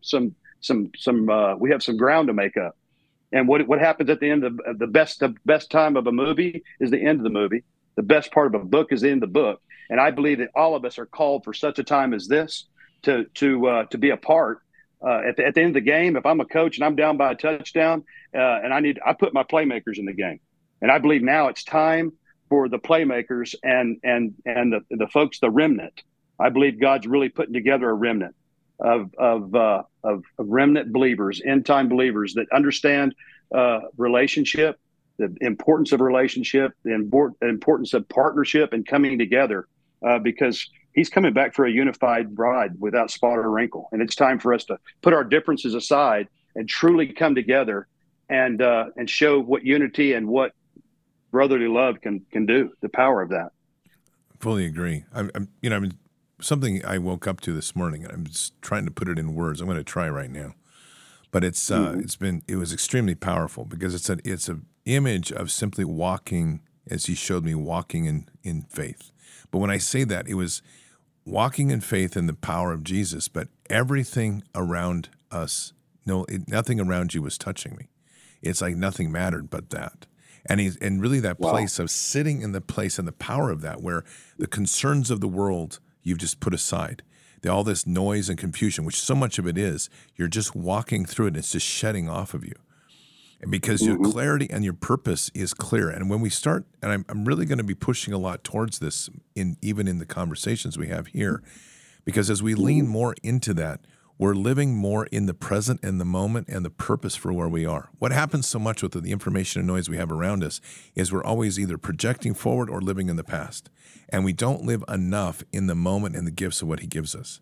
ground to make up. And what happens at the end of the best time of a movie is the end of the movie. The best part of a book is the end of the book. And I believe that all of us are called for such a time as this to be a part. At the end of the game, if I'm a coach and I'm down by a touchdown, and I put my playmakers in the game, and I believe now it's time for the playmakers and the folks, the remnant. I believe God's really putting together a remnant of remnant believers, end time believers that understand relationship, the importance of relationship, the importance of partnership and coming together, because He's coming back for a unified bride without spot or wrinkle. And it's time for us to put our differences aside and truly come together and show what unity and what brotherly love can do, the power of that. Fully agree. Something I woke up to this morning, and I'm just trying to put it in words. I'm going to try right now. But it was extremely powerful because it's an image of simply walking, as He showed me, walking in faith. But when I say that, it was walking in faith in the power of Jesus, but everything around us, nothing around you was touching me. It's like nothing mattered but that. And really that place of sitting in the place and the power of that, where the concerns of the world you've just put aside, all this noise and confusion, which so much of it is, you're just walking through it and it's just shedding off of you. And because your clarity and your purpose is clear. And when we start, and I'm really going to be pushing a lot towards this even in the conversations we have here, because as we lean more into that, we're living more in the present and the moment and the purpose for where we are. What happens so much with the information and noise we have around us is we're always either projecting forward or living in the past. And we don't live enough in the moment and the gifts of what He gives us.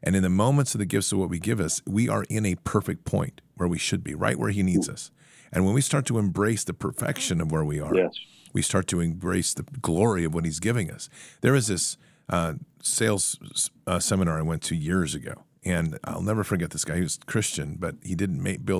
And in the moments of the gifts of what we give us, we are in a perfect point where we should be, right where he needs us. And when we start to embrace the perfection of where we are, Yes. we start to embrace the glory of what he's giving us. There was this sales seminar I went to years ago, and I'll never forget this guy. He was Christian, but he didn't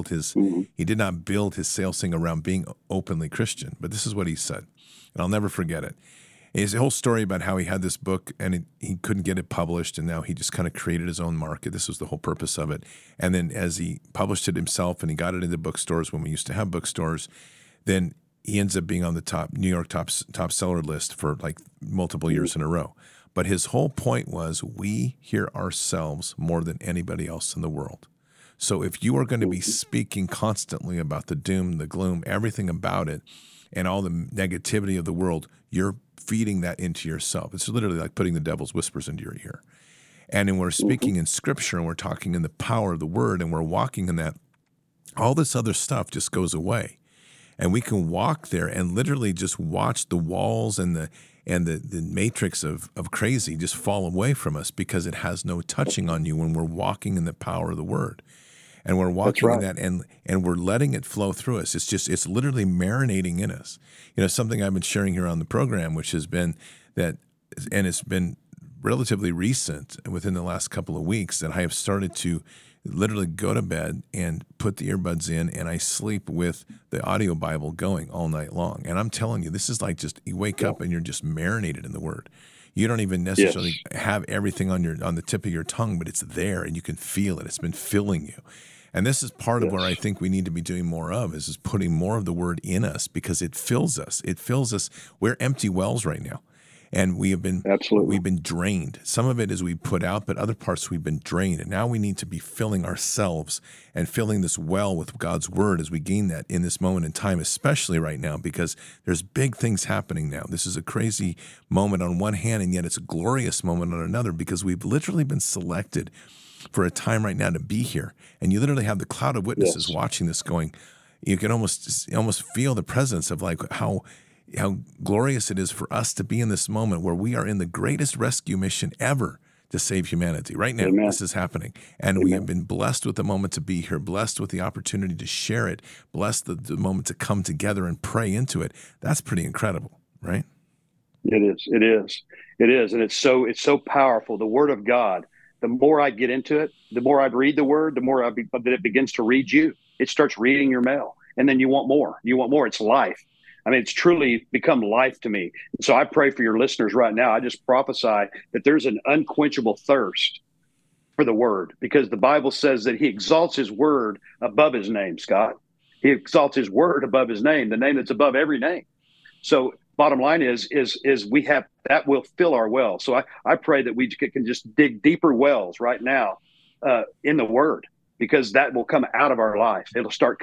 he did not build his sales thing around being openly Christian. But this is what he said, and I'll never forget it. It's a whole story about how he had this book and he couldn't get it published, and now he just kind of created his own market. This was the whole purpose of it. And then as he published it himself and he got it into bookstores when we used to have bookstores, then he ends up being on the New York top seller list for like multiple years in a row. But his whole point was we hear ourselves more than anybody else in the world. So if you are going to be speaking constantly about the doom, the gloom, everything about it, and all the negativity of the world, you're feeding that into yourself. It's literally like putting the devil's whispers into your ear. And when we're speaking in Scripture and we're talking in the power of the Word and we're walking in that, all this other stuff just goes away. And we can walk there and literally just watch the walls and the matrix of crazy just fall away from us because it has no touching on you when we're walking in the power of the Word. And we're walking in that and we're letting it flow through us. It's literally marinating in us. You know, something I've been sharing here on the program, which has been that, and it's been relatively recent within the last couple of weeks, that I have started to literally go to bed and put the earbuds in, and I sleep with the audio Bible going all night long. And I'm telling you, this is like just you wake up and you're just marinated in the Word. You don't even necessarily have everything on the tip of your tongue, but it's there and you can feel it. It's been filling you. And this is part of where I think we need to be doing more of is putting more of the Word in us because it fills us. It fills us. We're empty wells right now. And we've been drained. Some of it is we put out, but other parts we've been drained. And now we need to be filling ourselves and filling this well with God's Word as we gain that in this moment in time, especially right now, because there's big things happening now. This is a crazy moment on one hand, and yet it's a glorious moment on another because we've literally been selected for a time right now to be here. And you literally have the cloud of witnesses watching this going, you can almost feel the presence of like how glorious it is for us to be in this moment where we are in the greatest rescue mission ever to save humanity. Right now, This is happening. And we have been blessed with the moment to be here, blessed with the opportunity to share it, blessed the moment to come together and pray into it. That's pretty incredible, right? It is. And it's so powerful. The Word of God, the more I get into it, the more I read the Word, the more that it begins to read you. It starts reading your mail. And then you want more. You want more. It's life. I mean, it's truly become life to me. So I pray for your listeners right now. I just prophesy that there's an unquenchable thirst for the Word because the Bible says that he exalts his Word above his name, Scott. He exalts his Word above his name, the name that's above every name. So bottom line is we have that will fill our well. So I pray that we can just dig deeper wells right now in the Word because that will come out of our life. It'll start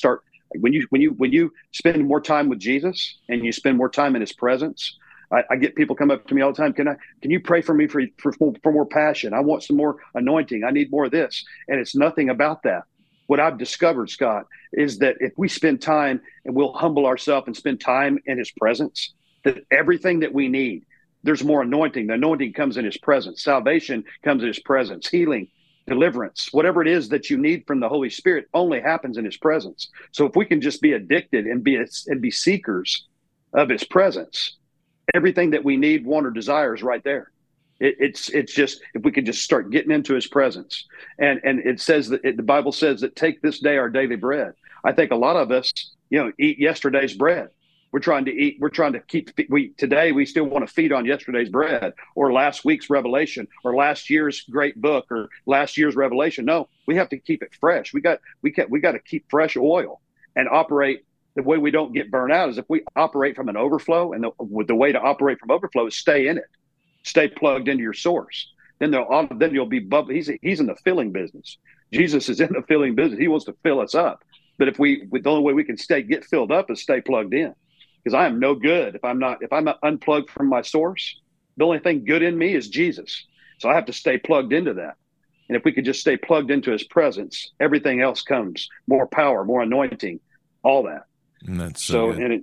when you spend more time with Jesus and you spend more time in his presence. I get people come up to me all the time. Can you pray for me for more passion? I want some more anointing. I need more of this. And it's nothing about that. What I've discovered, Scott, is that if we spend time and we'll humble ourselves and spend time in his presence, that everything that we need, there's more anointing. The anointing comes in his presence. Salvation comes in his presence. Healing, deliverance, whatever it is that you need from the Holy Spirit only happens in his presence. So if we can just be addicted and be seekers of his presence, everything that we need, want, or desire is right there. It's just if we could just start getting into his presence. And it says that the Bible says that take this day our daily bread. I think a lot of us, eat yesterday's bread. We're trying to keep today we still want to feed on yesterday's bread or last week's revelation or last year's great book or last year's revelation. No, we have to keep it fresh. We got to keep fresh oil and operate. The way we don't get burnt out is if we operate from an overflow, and the way to operate from overflow is stay in it, stay plugged into your source. Then you'll be bubbly. He's in the filling business. Jesus is in the filling business. He wants to fill us up. But the only way we can get filled up is stay plugged in. Because I am no good if I'm not unplugged from my source. The only thing good in me is Jesus. So I have to stay plugged into that. And if we could just stay plugged into his presence, everything else comes. More power, more anointing, all that. And that's so good.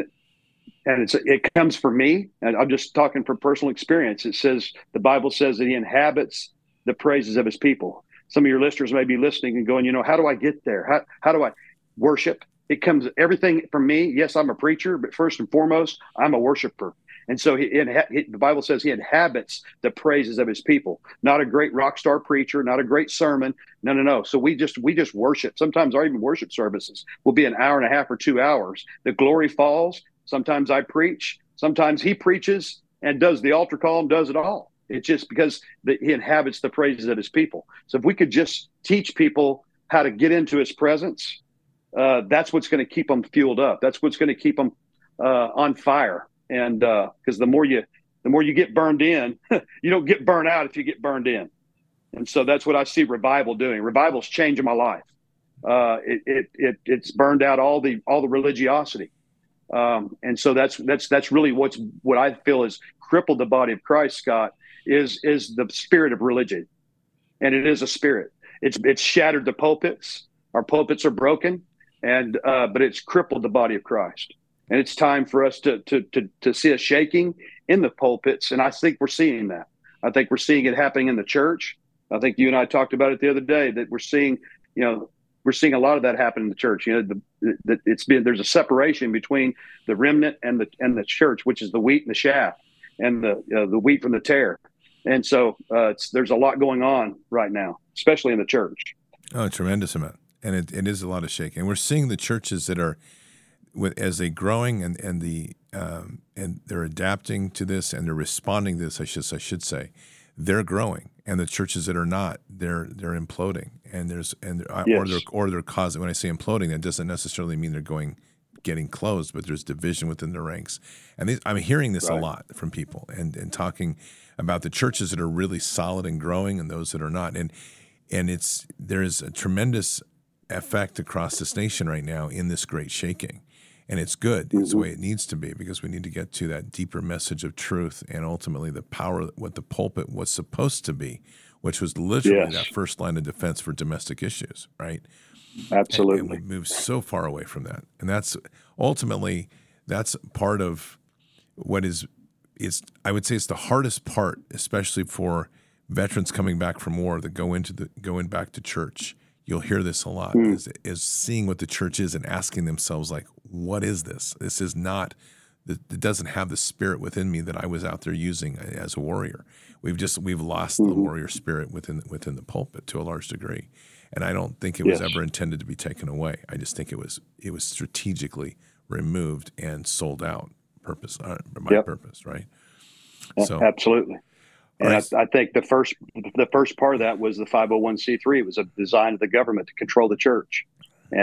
It comes for me, and I'm just talking from personal experience. The Bible says that he inhabits the praises of his people. Some of your listeners may be listening and going, how do I get there? How do I worship? It comes everything from me. Yes, I'm a preacher, but first and foremost, I'm a worshiper. And so the Bible says he inhabits the praises of his people. Not a great rock star preacher, not a great sermon. No. So we just worship. Sometimes our even worship services will be an hour and a half or 2 hours. The glory falls. Sometimes I preach. Sometimes he preaches and does the altar call and does it all. It's just because he inhabits the praises of his people. So if we could just teach people how to get into his presence, that's what's going to keep them fueled up. That's what's going to keep them on fire. And because the more you get burned in, you don't get burned out if you get burned in. And so that's what I see revival doing. Revival's changing my life. It's burned out all the religiosity. And so that's really what I feel has crippled the body of Christ, Scott, is the spirit of religion. And it is a spirit. It's shattered the pulpits. Our pulpits are broken, but it's crippled the body of Christ. And it's time for us to see a shaking in the pulpits. And I think we're seeing that. I think we're seeing it happening in the church. I think you and I talked about it the other day, that we're seeing a lot of that happen in the church. There's a separation between the remnant and the church, which is the wheat and the chaff, and the wheat from the tare. And so there's a lot going on right now, especially in the church. Oh, a tremendous amount. And it is a lot of shaking. And we're seeing the churches that are, as they're growing and they're adapting to this and they're responding to this, I should say, they're growing. And the churches that are not, they're imploding. And Yes. or they're causing. When I say imploding, that doesn't necessarily mean they're getting closed, but there's division within the ranks. And I'm hearing this a lot from people and talking about the churches that are really solid and growing and those that are not. And there's a tremendous effect across this nation right now in this great shaking. And it's good. It's the way it needs to be, because we need to get to that deeper message of truth and ultimately the power, what the pulpit was supposed to be, which was literally that first line of defense for domestic issues, right? Absolutely. And we've moved so far away from that. And that's part of what is I would say it's the hardest part, especially for veterans coming back from war that going back to church. You'll hear this a lot, is seeing what the church is and asking themselves, like, what is this? This is not, it doesn't have the spirit within me that I was out there using as a warrior. We've lost the warrior spirit within the pulpit to a large degree. And I don't think it was ever intended to be taken away. I just think it was strategically removed and sold out purpose, right? So absolutely. And I think the first part of that was the 501c3. It was a design of the government to control the church, and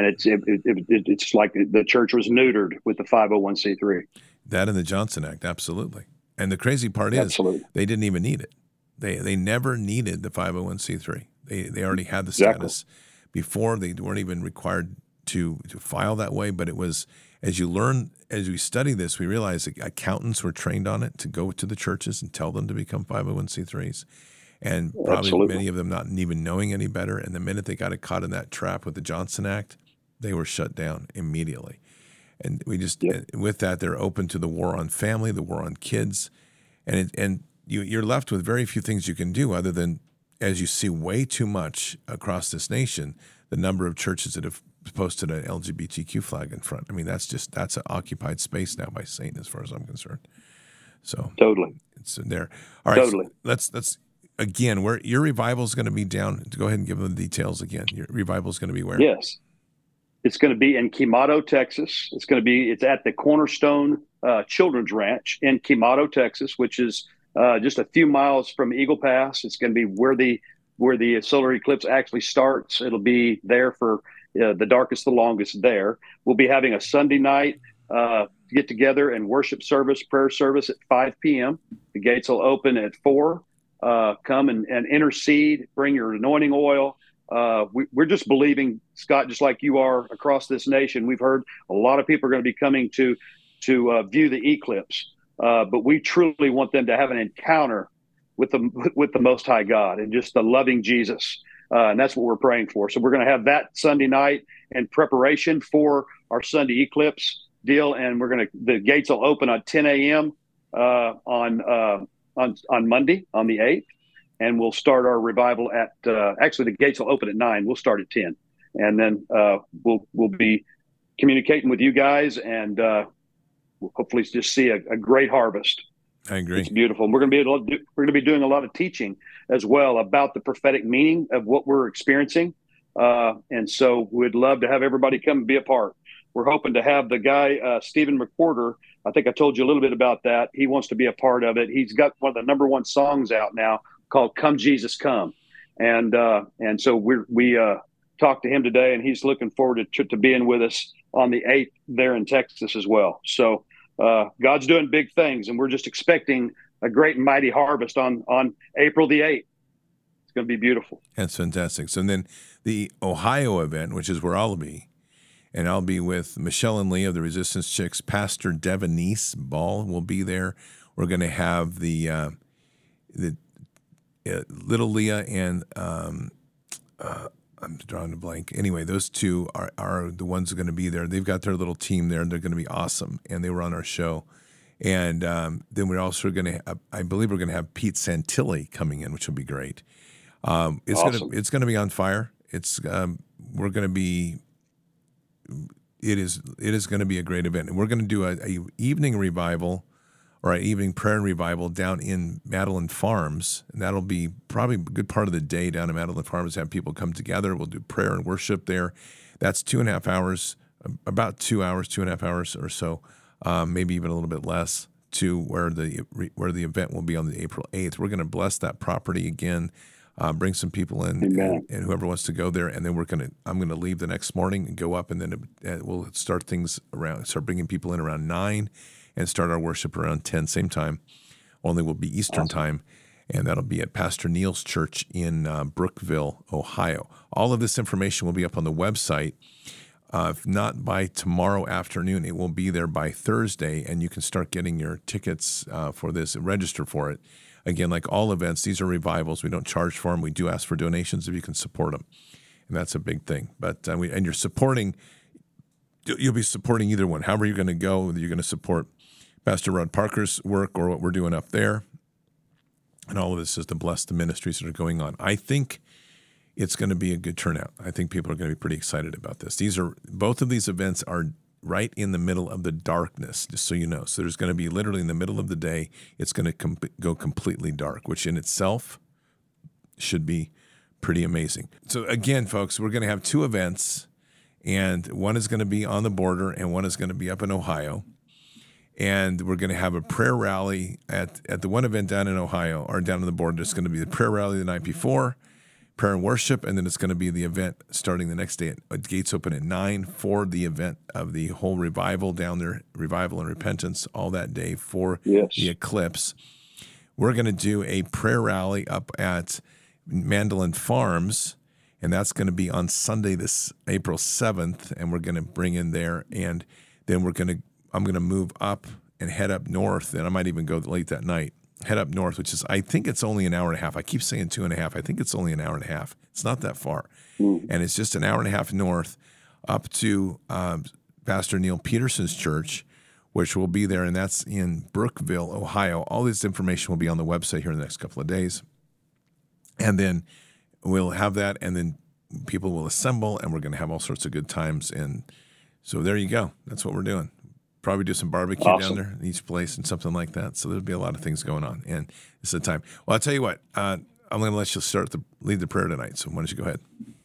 it's like the church was neutered with the 501c3. That and the Johnson Act, absolutely. And the crazy part is they didn't even need it. They never needed the 501c3. They already had the status before. They weren't even required to file that way. But it was, as we study this, we realize that accountants were trained on it to go to the churches and tell them to become 501c3s. And probably many of them not even knowing any better. And the minute they got caught in that trap with the Johnson Act, they were shut down immediately. And we just, with that, they're open to the war on family, the war on kids. And you're left with very few things you can do other than, as you see way too much across this nation, the number of churches that have posted an LGBTQ flag in front. I mean, that's an occupied space now by Satan, as far as I'm concerned. So totally, it's there. All right, totally. So let's again, where your revival is going to be down. Go ahead and give them the details again. Your revival is going to be where? Yes, it's going to be in Quemado, Texas. It's at the Cornerstone Children's Ranch in Quemado, Texas, which is just a few miles from Eagle Pass. It's going to be where the solar eclipse actually starts. It'll be there for the darkest, the longest there. We'll be having a Sunday night get together and worship service, prayer service at 5 p.m. The gates will open at 4. Come and intercede, bring your anointing oil. We're just believing, Scott, just like you are across this nation. We've heard a lot of people are going to be coming to view the eclipse, but we truly want them to have an encounter with the Most High God and just the loving Jesus. And that's what we're praying for. So we're going to have that Sunday night in preparation for our Sunday eclipse deal. And the gates will open at 10 a.m. On Monday, on the 8th. and we'll start our revival at actually the gates will open at 9. We'll start at 10, and then we'll be communicating with you guys, and we'll hopefully just see a great harvest. I agree. It's beautiful. And we're going to be doing a lot of teaching as well about the prophetic meaning of what we're experiencing. And so we'd love to have everybody come and be a part. We're hoping to have the guy, Stephen McWhorter. I think I told you a little bit about that. He wants to be a part of it. He's got one of the #1 songs out now called "Come Jesus Come." And so we talked to him today, and he's looking forward to being with us on the 8th there in Texas as well. So God's doing big things, and we're just expecting a great and mighty harvest on April the 8th. It's going to be beautiful. That's fantastic. So then the Ohio event, which is where I'll be, and I'll be with Michelle and Lee of the Resistance Chicks. Pastor Devonice Ball will be there. We're going to have the little Leah and I'm drawing a blank. Anyway, those two are the ones who are going to be there. They've got their little team there, and they're going to be awesome. And they were on our show. And then we're also going to have, I believe we're going to have Pete Santilli coming in, which will be great. Awesome. It's going to be on fire. We're going to be. It is going to be a great event, and we're going to do a evening revival, or an evening prayer and revival down in Madeline Farms, and that'll be probably a good part of the day down in Madeline Farms. Have people come together. We'll do prayer and worship there. That's 2.5 hours, about 2 hours, 2.5 hours or so, maybe even a little bit less, to where the event will be on the April 8th. We're going to bless that property again. Bring some people in, and whoever wants to go there, and then I'm going to leave the next morning and go up, and then we'll start bringing people in around 9, and start our worship around 10, same time. Only will be Eastern time, and that'll be at Pastor Neil's church in Brookville, Ohio. All of this information will be up on the website. If not by tomorrow afternoon, it will be there by Thursday, and you can start getting your tickets for this and register for it. Again, like all events, these are revivals. We don't charge for them. We do ask for donations if you can support them, and that's a big thing. But and you're supporting. You'll be supporting either one. However you're going to go, you're going to support Pastor Rod Parker's work or what we're doing up there, and all of this is to bless the ministries that are going on. I think it's going to be a good turnout. I think people are going to be pretty excited about this. Both of these events are right in the middle of the darkness, just so you know. So there's going to be literally in the middle of the day, it's going to go completely dark, which in itself should be pretty amazing. So again, folks, we're going to have 2 events, and one is going to be on the border and one is going to be up in Ohio. And we're going to have a prayer rally at the one event down in Ohio, or down on the border. It's going to be the prayer rally the night before, prayer and worship, and then it's going to be the event starting the next day. Gates open at 9 for the event of the whole revival down there, revival and repentance, all that day for the eclipse. We're going to do a prayer rally up at Madeline Farms, and that's going to be on Sunday, this April 7th, and we're going to bring in there, and then I'm going to move up and head up north, and I might even go late that night. Head up north, which is, I think it's only an hour and a half. I keep saying 2.5. I think it's only an hour and a half. It's not that far. And it's just an hour and a half north up to Pastor Neil Peterson's church, which will be there, and that's in Brookville, Ohio. All this information will be on the website here in the next couple of days. And then we'll have that, and then people will assemble, and we're going to have all sorts of good times. And so there you go. That's what we're doing. Probably do some barbecue down there in each place and something like that. So there'll be a lot of things going on, and it's the time. Well, I'll tell you what. I'm going to let you lead the prayer tonight. So why don't you go ahead?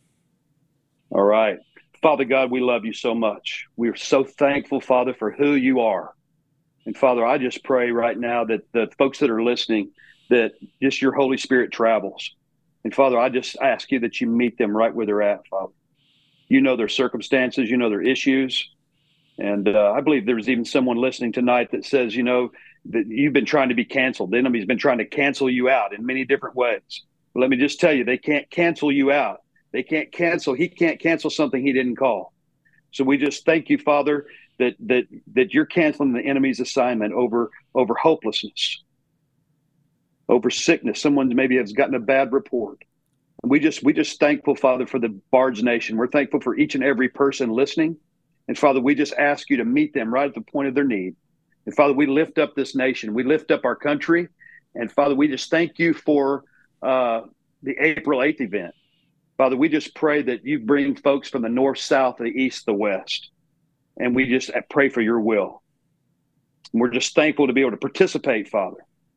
All right. Father God, we love you so much. We are so thankful, Father, for who you are. And Father, I just pray right now that the folks that are listening, that just your Holy Spirit travels. And Father, I just ask you that you meet them right where they're at, Father. You know their circumstances, you know their issues. And I believe there's even someone listening tonight that says, that you've been trying to be canceled. The enemy's been trying to cancel you out in many different ways. But let me just tell you, they can't cancel you out. He can't cancel something he didn't call. So we just thank you, Father, that you're canceling the enemy's assignment over hopelessness, over sickness. Someone maybe has gotten a bad report. And we just thankful, Father, for the Bards Nation. We're thankful for each and every person listening. And Father, we just ask you to meet them right at the point of their need. And Father, we lift up this nation. We lift up our country. And Father, we just thank you for the April 8th event. Father, we just pray that you bring folks from the north, south, the east, the west. And we just pray for your will. And we're just thankful to be able to participate, Father,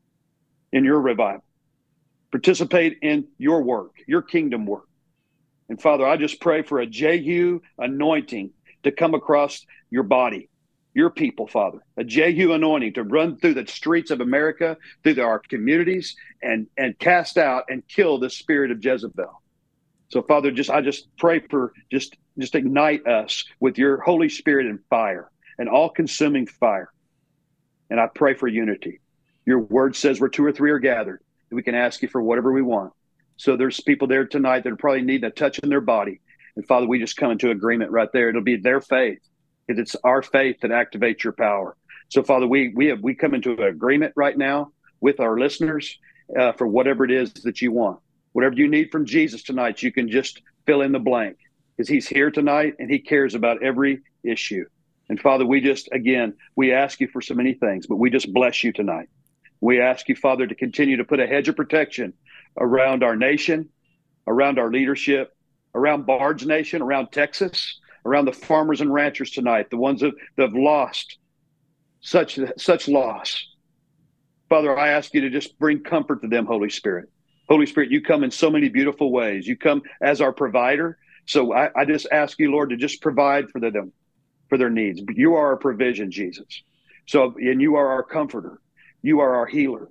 in your revival. Participate in your work, your kingdom work. And Father, I just pray for a Jehu anointing to come across your body, your people, Father. A Jehu anointing to run through the streets of America, through our communities, and cast out and kill the spirit of Jezebel. So, Father, I just pray for just ignite us with your Holy Spirit and fire, an all-consuming fire. And I pray for unity. Your word says where 2 or 3 are gathered, we can ask you for whatever we want. So there's people there tonight that are probably needing a touch in their body. And Father, we just come into agreement right there. It'll be their faith. It's our faith that activates your power. So, Father, we come into an agreement right now with our listeners for whatever it is that you want. Whatever you need from Jesus tonight, you can just fill in the blank, because he's here tonight and he cares about every issue. And Father, we ask you for so many things, but we just bless you tonight. We ask you, Father, to continue to put a hedge of protection around our nation, around our leadership, around Bard's Nation, around Texas, around the farmers and ranchers tonight, the ones that have lost such loss. Father, I ask you to just bring comfort to them, Holy Spirit. Holy Spirit, you come in so many beautiful ways. You come as our provider. So I just ask you, Lord, to just provide for them, for their needs. You are our provision, Jesus. And you are our comforter. You are our healer.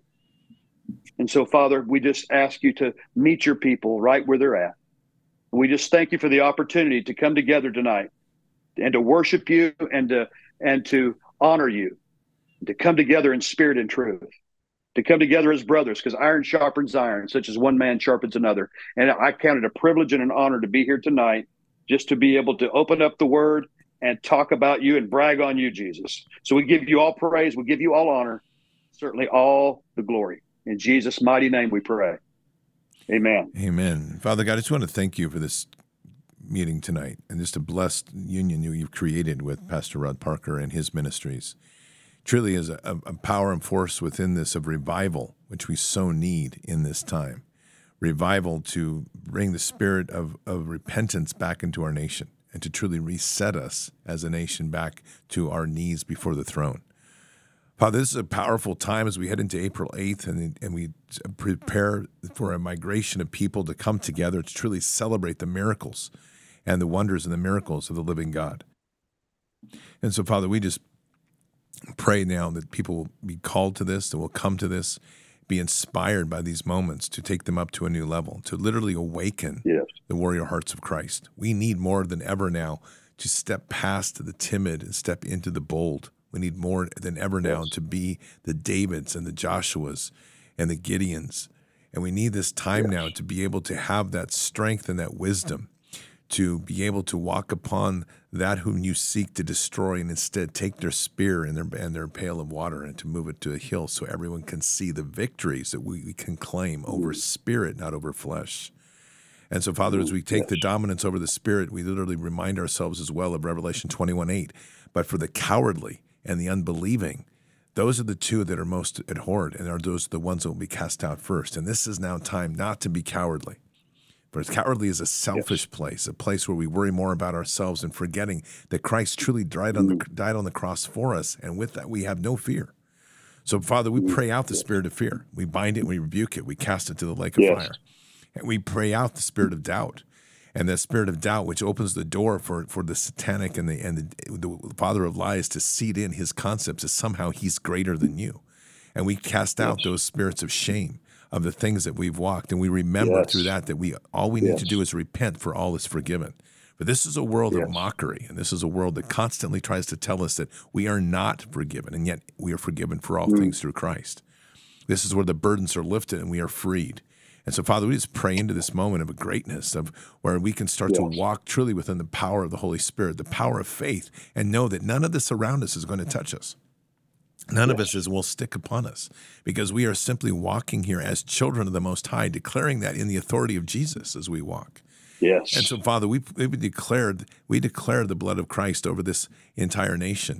And so, Father, we just ask you to meet your people right where they're at. We just thank you for the opportunity to come together tonight and to worship you and to honor you, to come together in spirit and truth, to come together as brothers, because iron sharpens iron, such as one man sharpens another. And I count it a privilege and an honor to be here tonight, just to be able to open up the word and talk about you and brag on you, Jesus. So we give you all praise. We give you all honor, certainly all the glory. In Jesus' mighty name we pray. Amen. Amen. Father God, I just want to thank you for this meeting tonight and just a blessed union you've created with Pastor Rod Parker and his ministries. Truly is a power and force within this of revival, which we so need in this time. Revival to bring the spirit of repentance back into our nation and to truly reset us as a nation back to our knees before the throne. Father, this is a powerful time as we head into April 8th and we prepare for a migration of people to come together to truly celebrate the miracles and the wonders and the miracles of the living God. And so, Father, we just pray now that people will be called to this, that will come to this, be inspired by these moments to take them up to a new level, to literally awaken the warrior hearts of Christ. We need more than ever now to step past the timid and step into the bold. We need more than ever now to be the Davids and the Joshuas and the Gideons. And we need this time now to be able to have that strength and that wisdom to be able to walk upon that whom you seek to destroy and instead take their spear and their pail of water and to move it to a hill so everyone can see the victories that we can claim over spirit, not over flesh. And so, Father, as we take the dominance over the spirit, we literally remind ourselves as well of Revelation 21:8. But for the cowardly and the unbelieving, those are the two that are most abhorred, and those are the ones that will be cast out first. And this is now time not to be cowardly. For cowardly is a selfish place, a place where we worry more about ourselves and forgetting that Christ truly died on the cross for us, and with that we have no fear. So, Father, we pray out the spirit of fear. We bind it, we rebuke it, we cast it to the lake of fire. And we pray out the spirit of doubt. And that spirit of doubt, which opens the door for the satanic and the father of lies to seed in his concepts as somehow he's greater than you. And we cast out those spirits of shame of the things that we've walked. And we remember through that all we need to do is repent, for all is forgiven. But this is a world of mockery, and this is a world that constantly tries to tell us that we are not forgiven, and yet we are forgiven for all things through Christ. This is where the burdens are lifted and we are freed. And so, Father, we just pray into this moment of a greatness of where we can start to walk truly within the power of the Holy Spirit, the power of faith, and know that none of this around us is going to touch us. None of us will stick upon us, because we are simply walking here as children of the Most High, declaring that in the authority of Jesus as we walk. Yes. And so, Father, we declare the blood of Christ over this entire nation.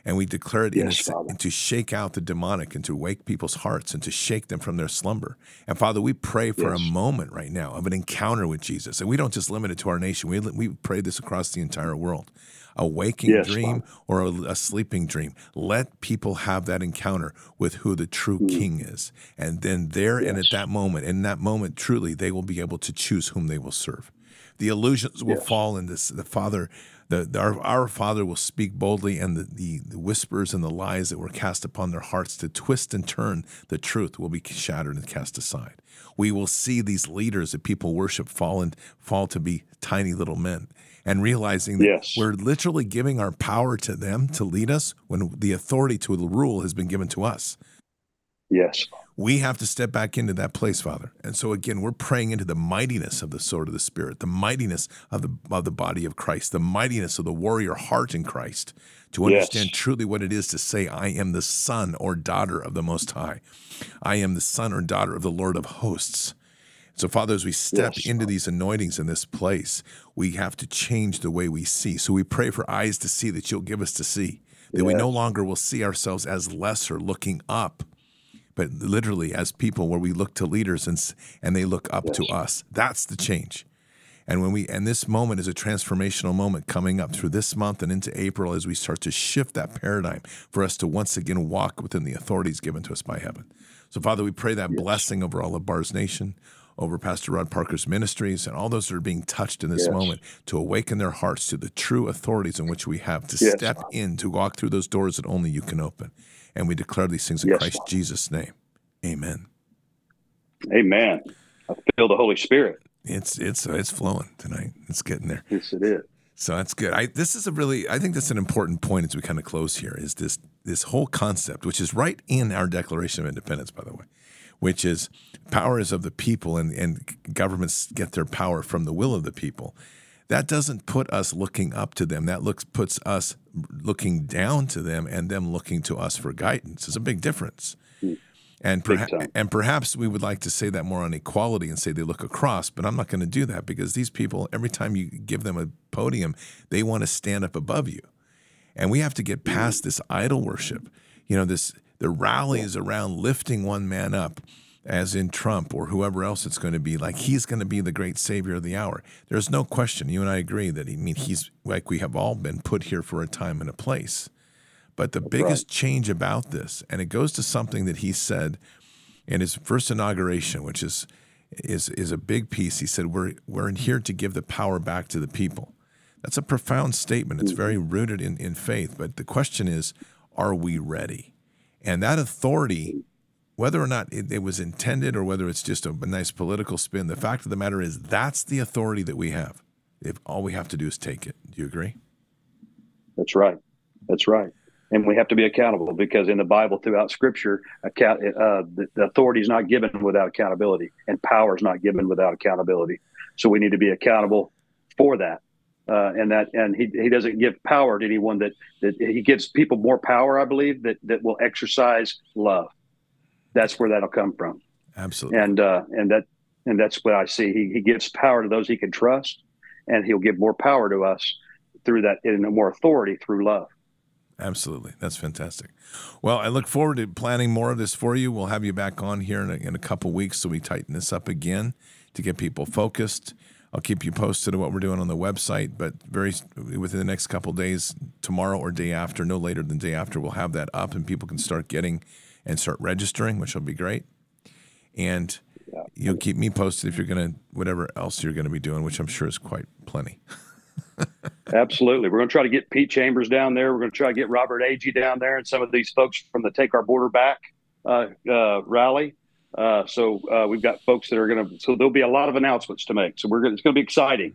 And we declare it Yes, Father. to shake out the demonic and to wake people's hearts and to shake them from their slumber. And Father, we pray for a moment right now of an encounter with Jesus. And we don't just limit it to our nation. We pray this across the entire world. A waking dream or a sleeping dream. Let people have that encounter with who the true King is. And then and at that moment, in that moment, truly, they will be able to choose whom they will serve. The illusions will fall in this. The Father, our Father will speak boldly, and the whispers and the lies that were cast upon their hearts to twist and turn the truth will be shattered and cast aside. We will see these leaders that people worship fall to be tiny little men, and realizing that we're literally giving our power to them to lead us when the authority to rule has been given to us. Yes. We have to step back into that place, Father. And so again, we're praying into the mightiness of the sword of the Spirit, the mightiness of the body of Christ, the mightiness of the warrior heart in Christ, to understand truly what it is to say, I am the son or daughter of the Most High. I am the son or daughter of the Lord of hosts. So, Father, as we step into these anointings in this place, we have to change the way we see. So we pray for eyes to see that you'll give us to see, that we no longer will see ourselves as lesser looking up, but literally as people where we look to leaders and they look up to us. That's the change. And this moment is a transformational moment coming up through this month and into April as we start to shift that paradigm for us to once again walk within the authorities given to us by heaven. So, Father, we pray that blessing over all of Bars Nation, over Pastor Rod Parker's ministries, and all those that are being touched in this moment to awaken their hearts to the true authorities in which we have to step in, to walk through those doors that only you can open. And we declare these things in Christ Jesus' name. Amen. Amen. I feel the Holy Spirit. It's flowing tonight. It's getting there. Yes, it is. So that's good. I think that's an important point as we kind of close here, is this whole concept, which is right in our Declaration of Independence, by the way, which is power is of the people and governments get their power from the will of the people. That doesn't put us looking up to them. That puts us looking down to them and them looking to us for guidance. It's a big difference. And perhaps we would like to say that more on equality and say they look across, but I'm not going to do that, because these people, every time you give them a podium, they want to stand up above you. And we have to get past this idol worship. The rallies around lifting one man up, as in Trump or whoever else it's going to be, like he's going to be the great savior of the hour. There's no question. You and I agree that he's like we have all been put here for a time and a place. But the biggest change about this, and it goes to something that he said in his first inauguration, which is a big piece. He said, we're here to give the power back to the people. That's a profound statement. It's very rooted in faith. But the question is, are we ready? And that authority, whether or not it was intended or whether it's just a nice political spin, the fact of the matter is that's the authority that we have. If all we have to do is take it. Do you agree? That's right. That's right. And we have to be accountable, because in the Bible, throughout Scripture, the authority is not given without accountability, and power is not given without accountability. So we need to be accountable for that. And he doesn't give power to anyone that he gives people more power, I believe, that will exercise love. That's where that'll come from. Absolutely. And that's what I see. He gives power to those he can trust, and he'll give more power to us through that, and more authority through love. Absolutely. That's fantastic. Well, I look forward to planning more of this for you. We'll have you back on here in a couple weeks so we tighten this up again to get people focused. I'll keep you posted on what we're doing on the website, but within the next couple of days, tomorrow or day after, no later than day after, we'll have that up and people can start getting and start registering, which will be great. And you'll keep me posted if you're going to, whatever else you're going to be doing, which I'm sure is quite plenty. Absolutely. We're going to try to get Pete Chambers down there. We're going to try to get Robert Agee down there, and some of these folks from the Take Our Border Back rally. So we've got folks that are going to, so there'll be a lot of announcements to make. So it's going to be exciting.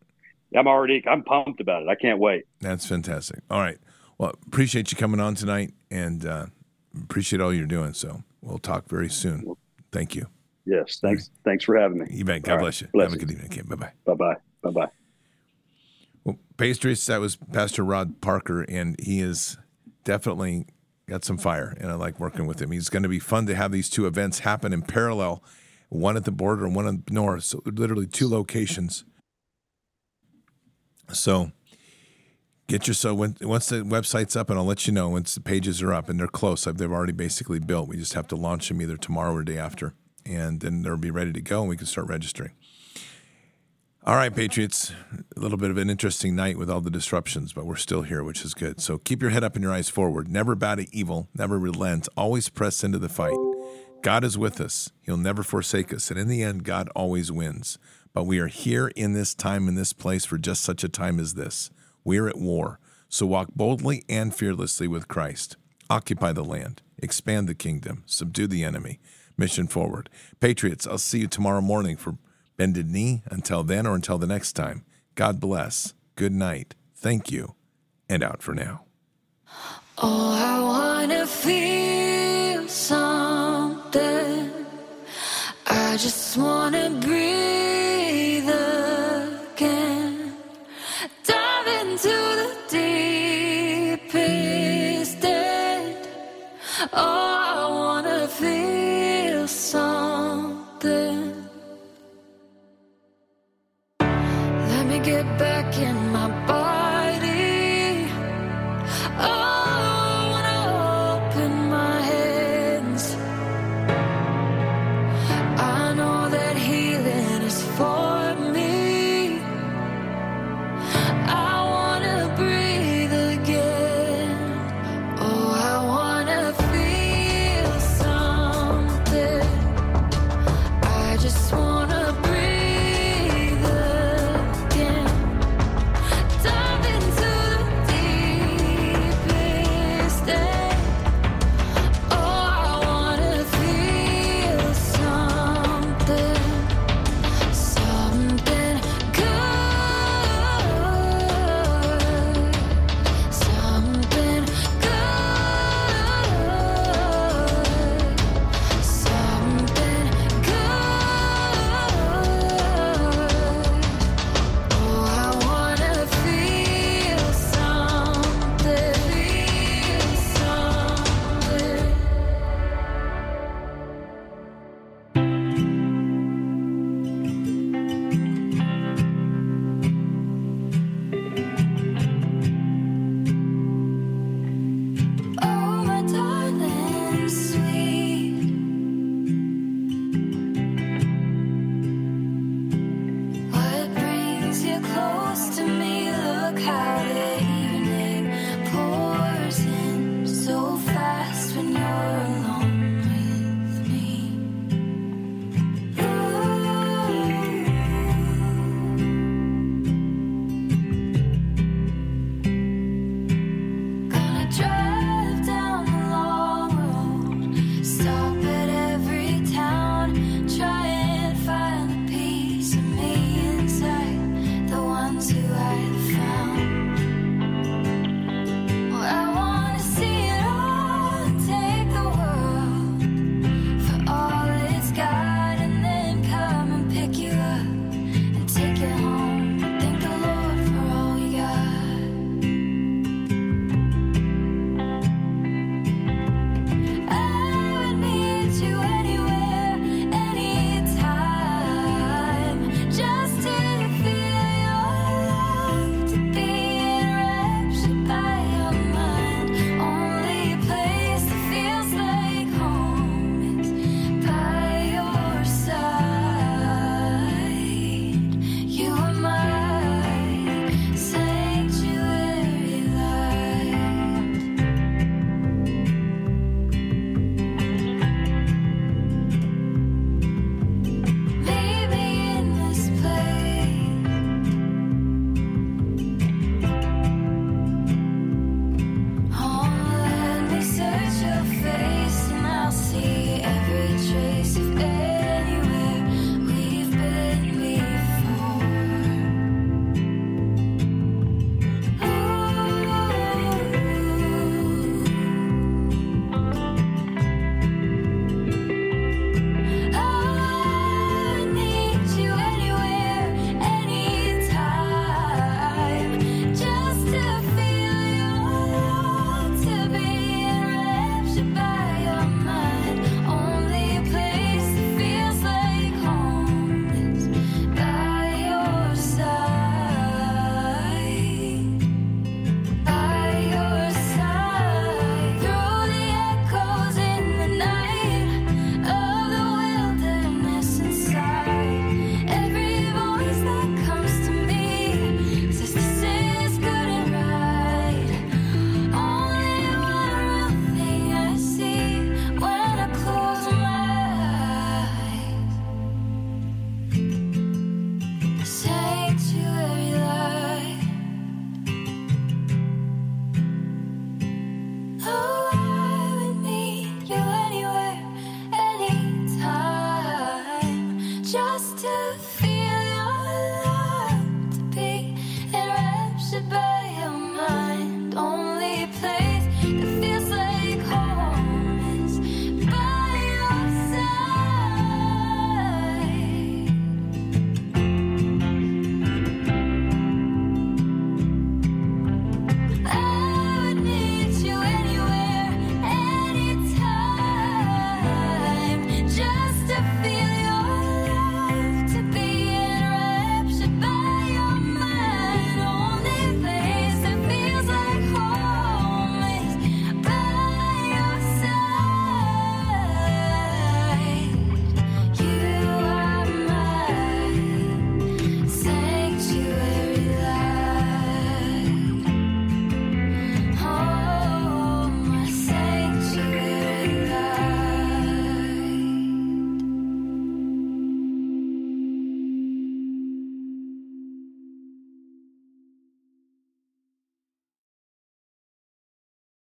I'm pumped about it. I can't wait. That's fantastic. All right. Well, appreciate you coming on tonight, and appreciate all you're doing. So we'll talk very soon. Thank you. Yes. Thanks. Right. Thanks for having me. You bet. God bless you. Have a good evening. Okay. Bye-bye. Bye-bye. Bye-bye. Well, Patriots, that was Pastor Rod Parker, and he is definitely got some fire, and I like working with him. He's going to be fun to have these two events happen in parallel, one at the border and one in the north, so literally two locations. So Get your once the website's up, and I'll let you know once the pages are up, and they're close. They've already basically built. We just have to launch them either tomorrow or the day after, and then they'll be ready to go, and we can start registering. All right, Patriots, a little bit of an interesting night with all the disruptions, but we're still here, which is good. So keep your head up and your eyes forward. Never bow to evil, never relent, always press into the fight. God is with us. He'll never forsake us, and in the end, God always wins. But we are here in this time, in this place, for just such a time as this. We are at war, so walk boldly and fearlessly with Christ. Occupy the land, expand the kingdom, subdue the enemy. Mission forward. Patriots, I'll see you tomorrow morning for Bended Knee. Until then or until the next time, God bless, good night, thank you, and out for now. Oh, I want to feel something. I just want to breathe.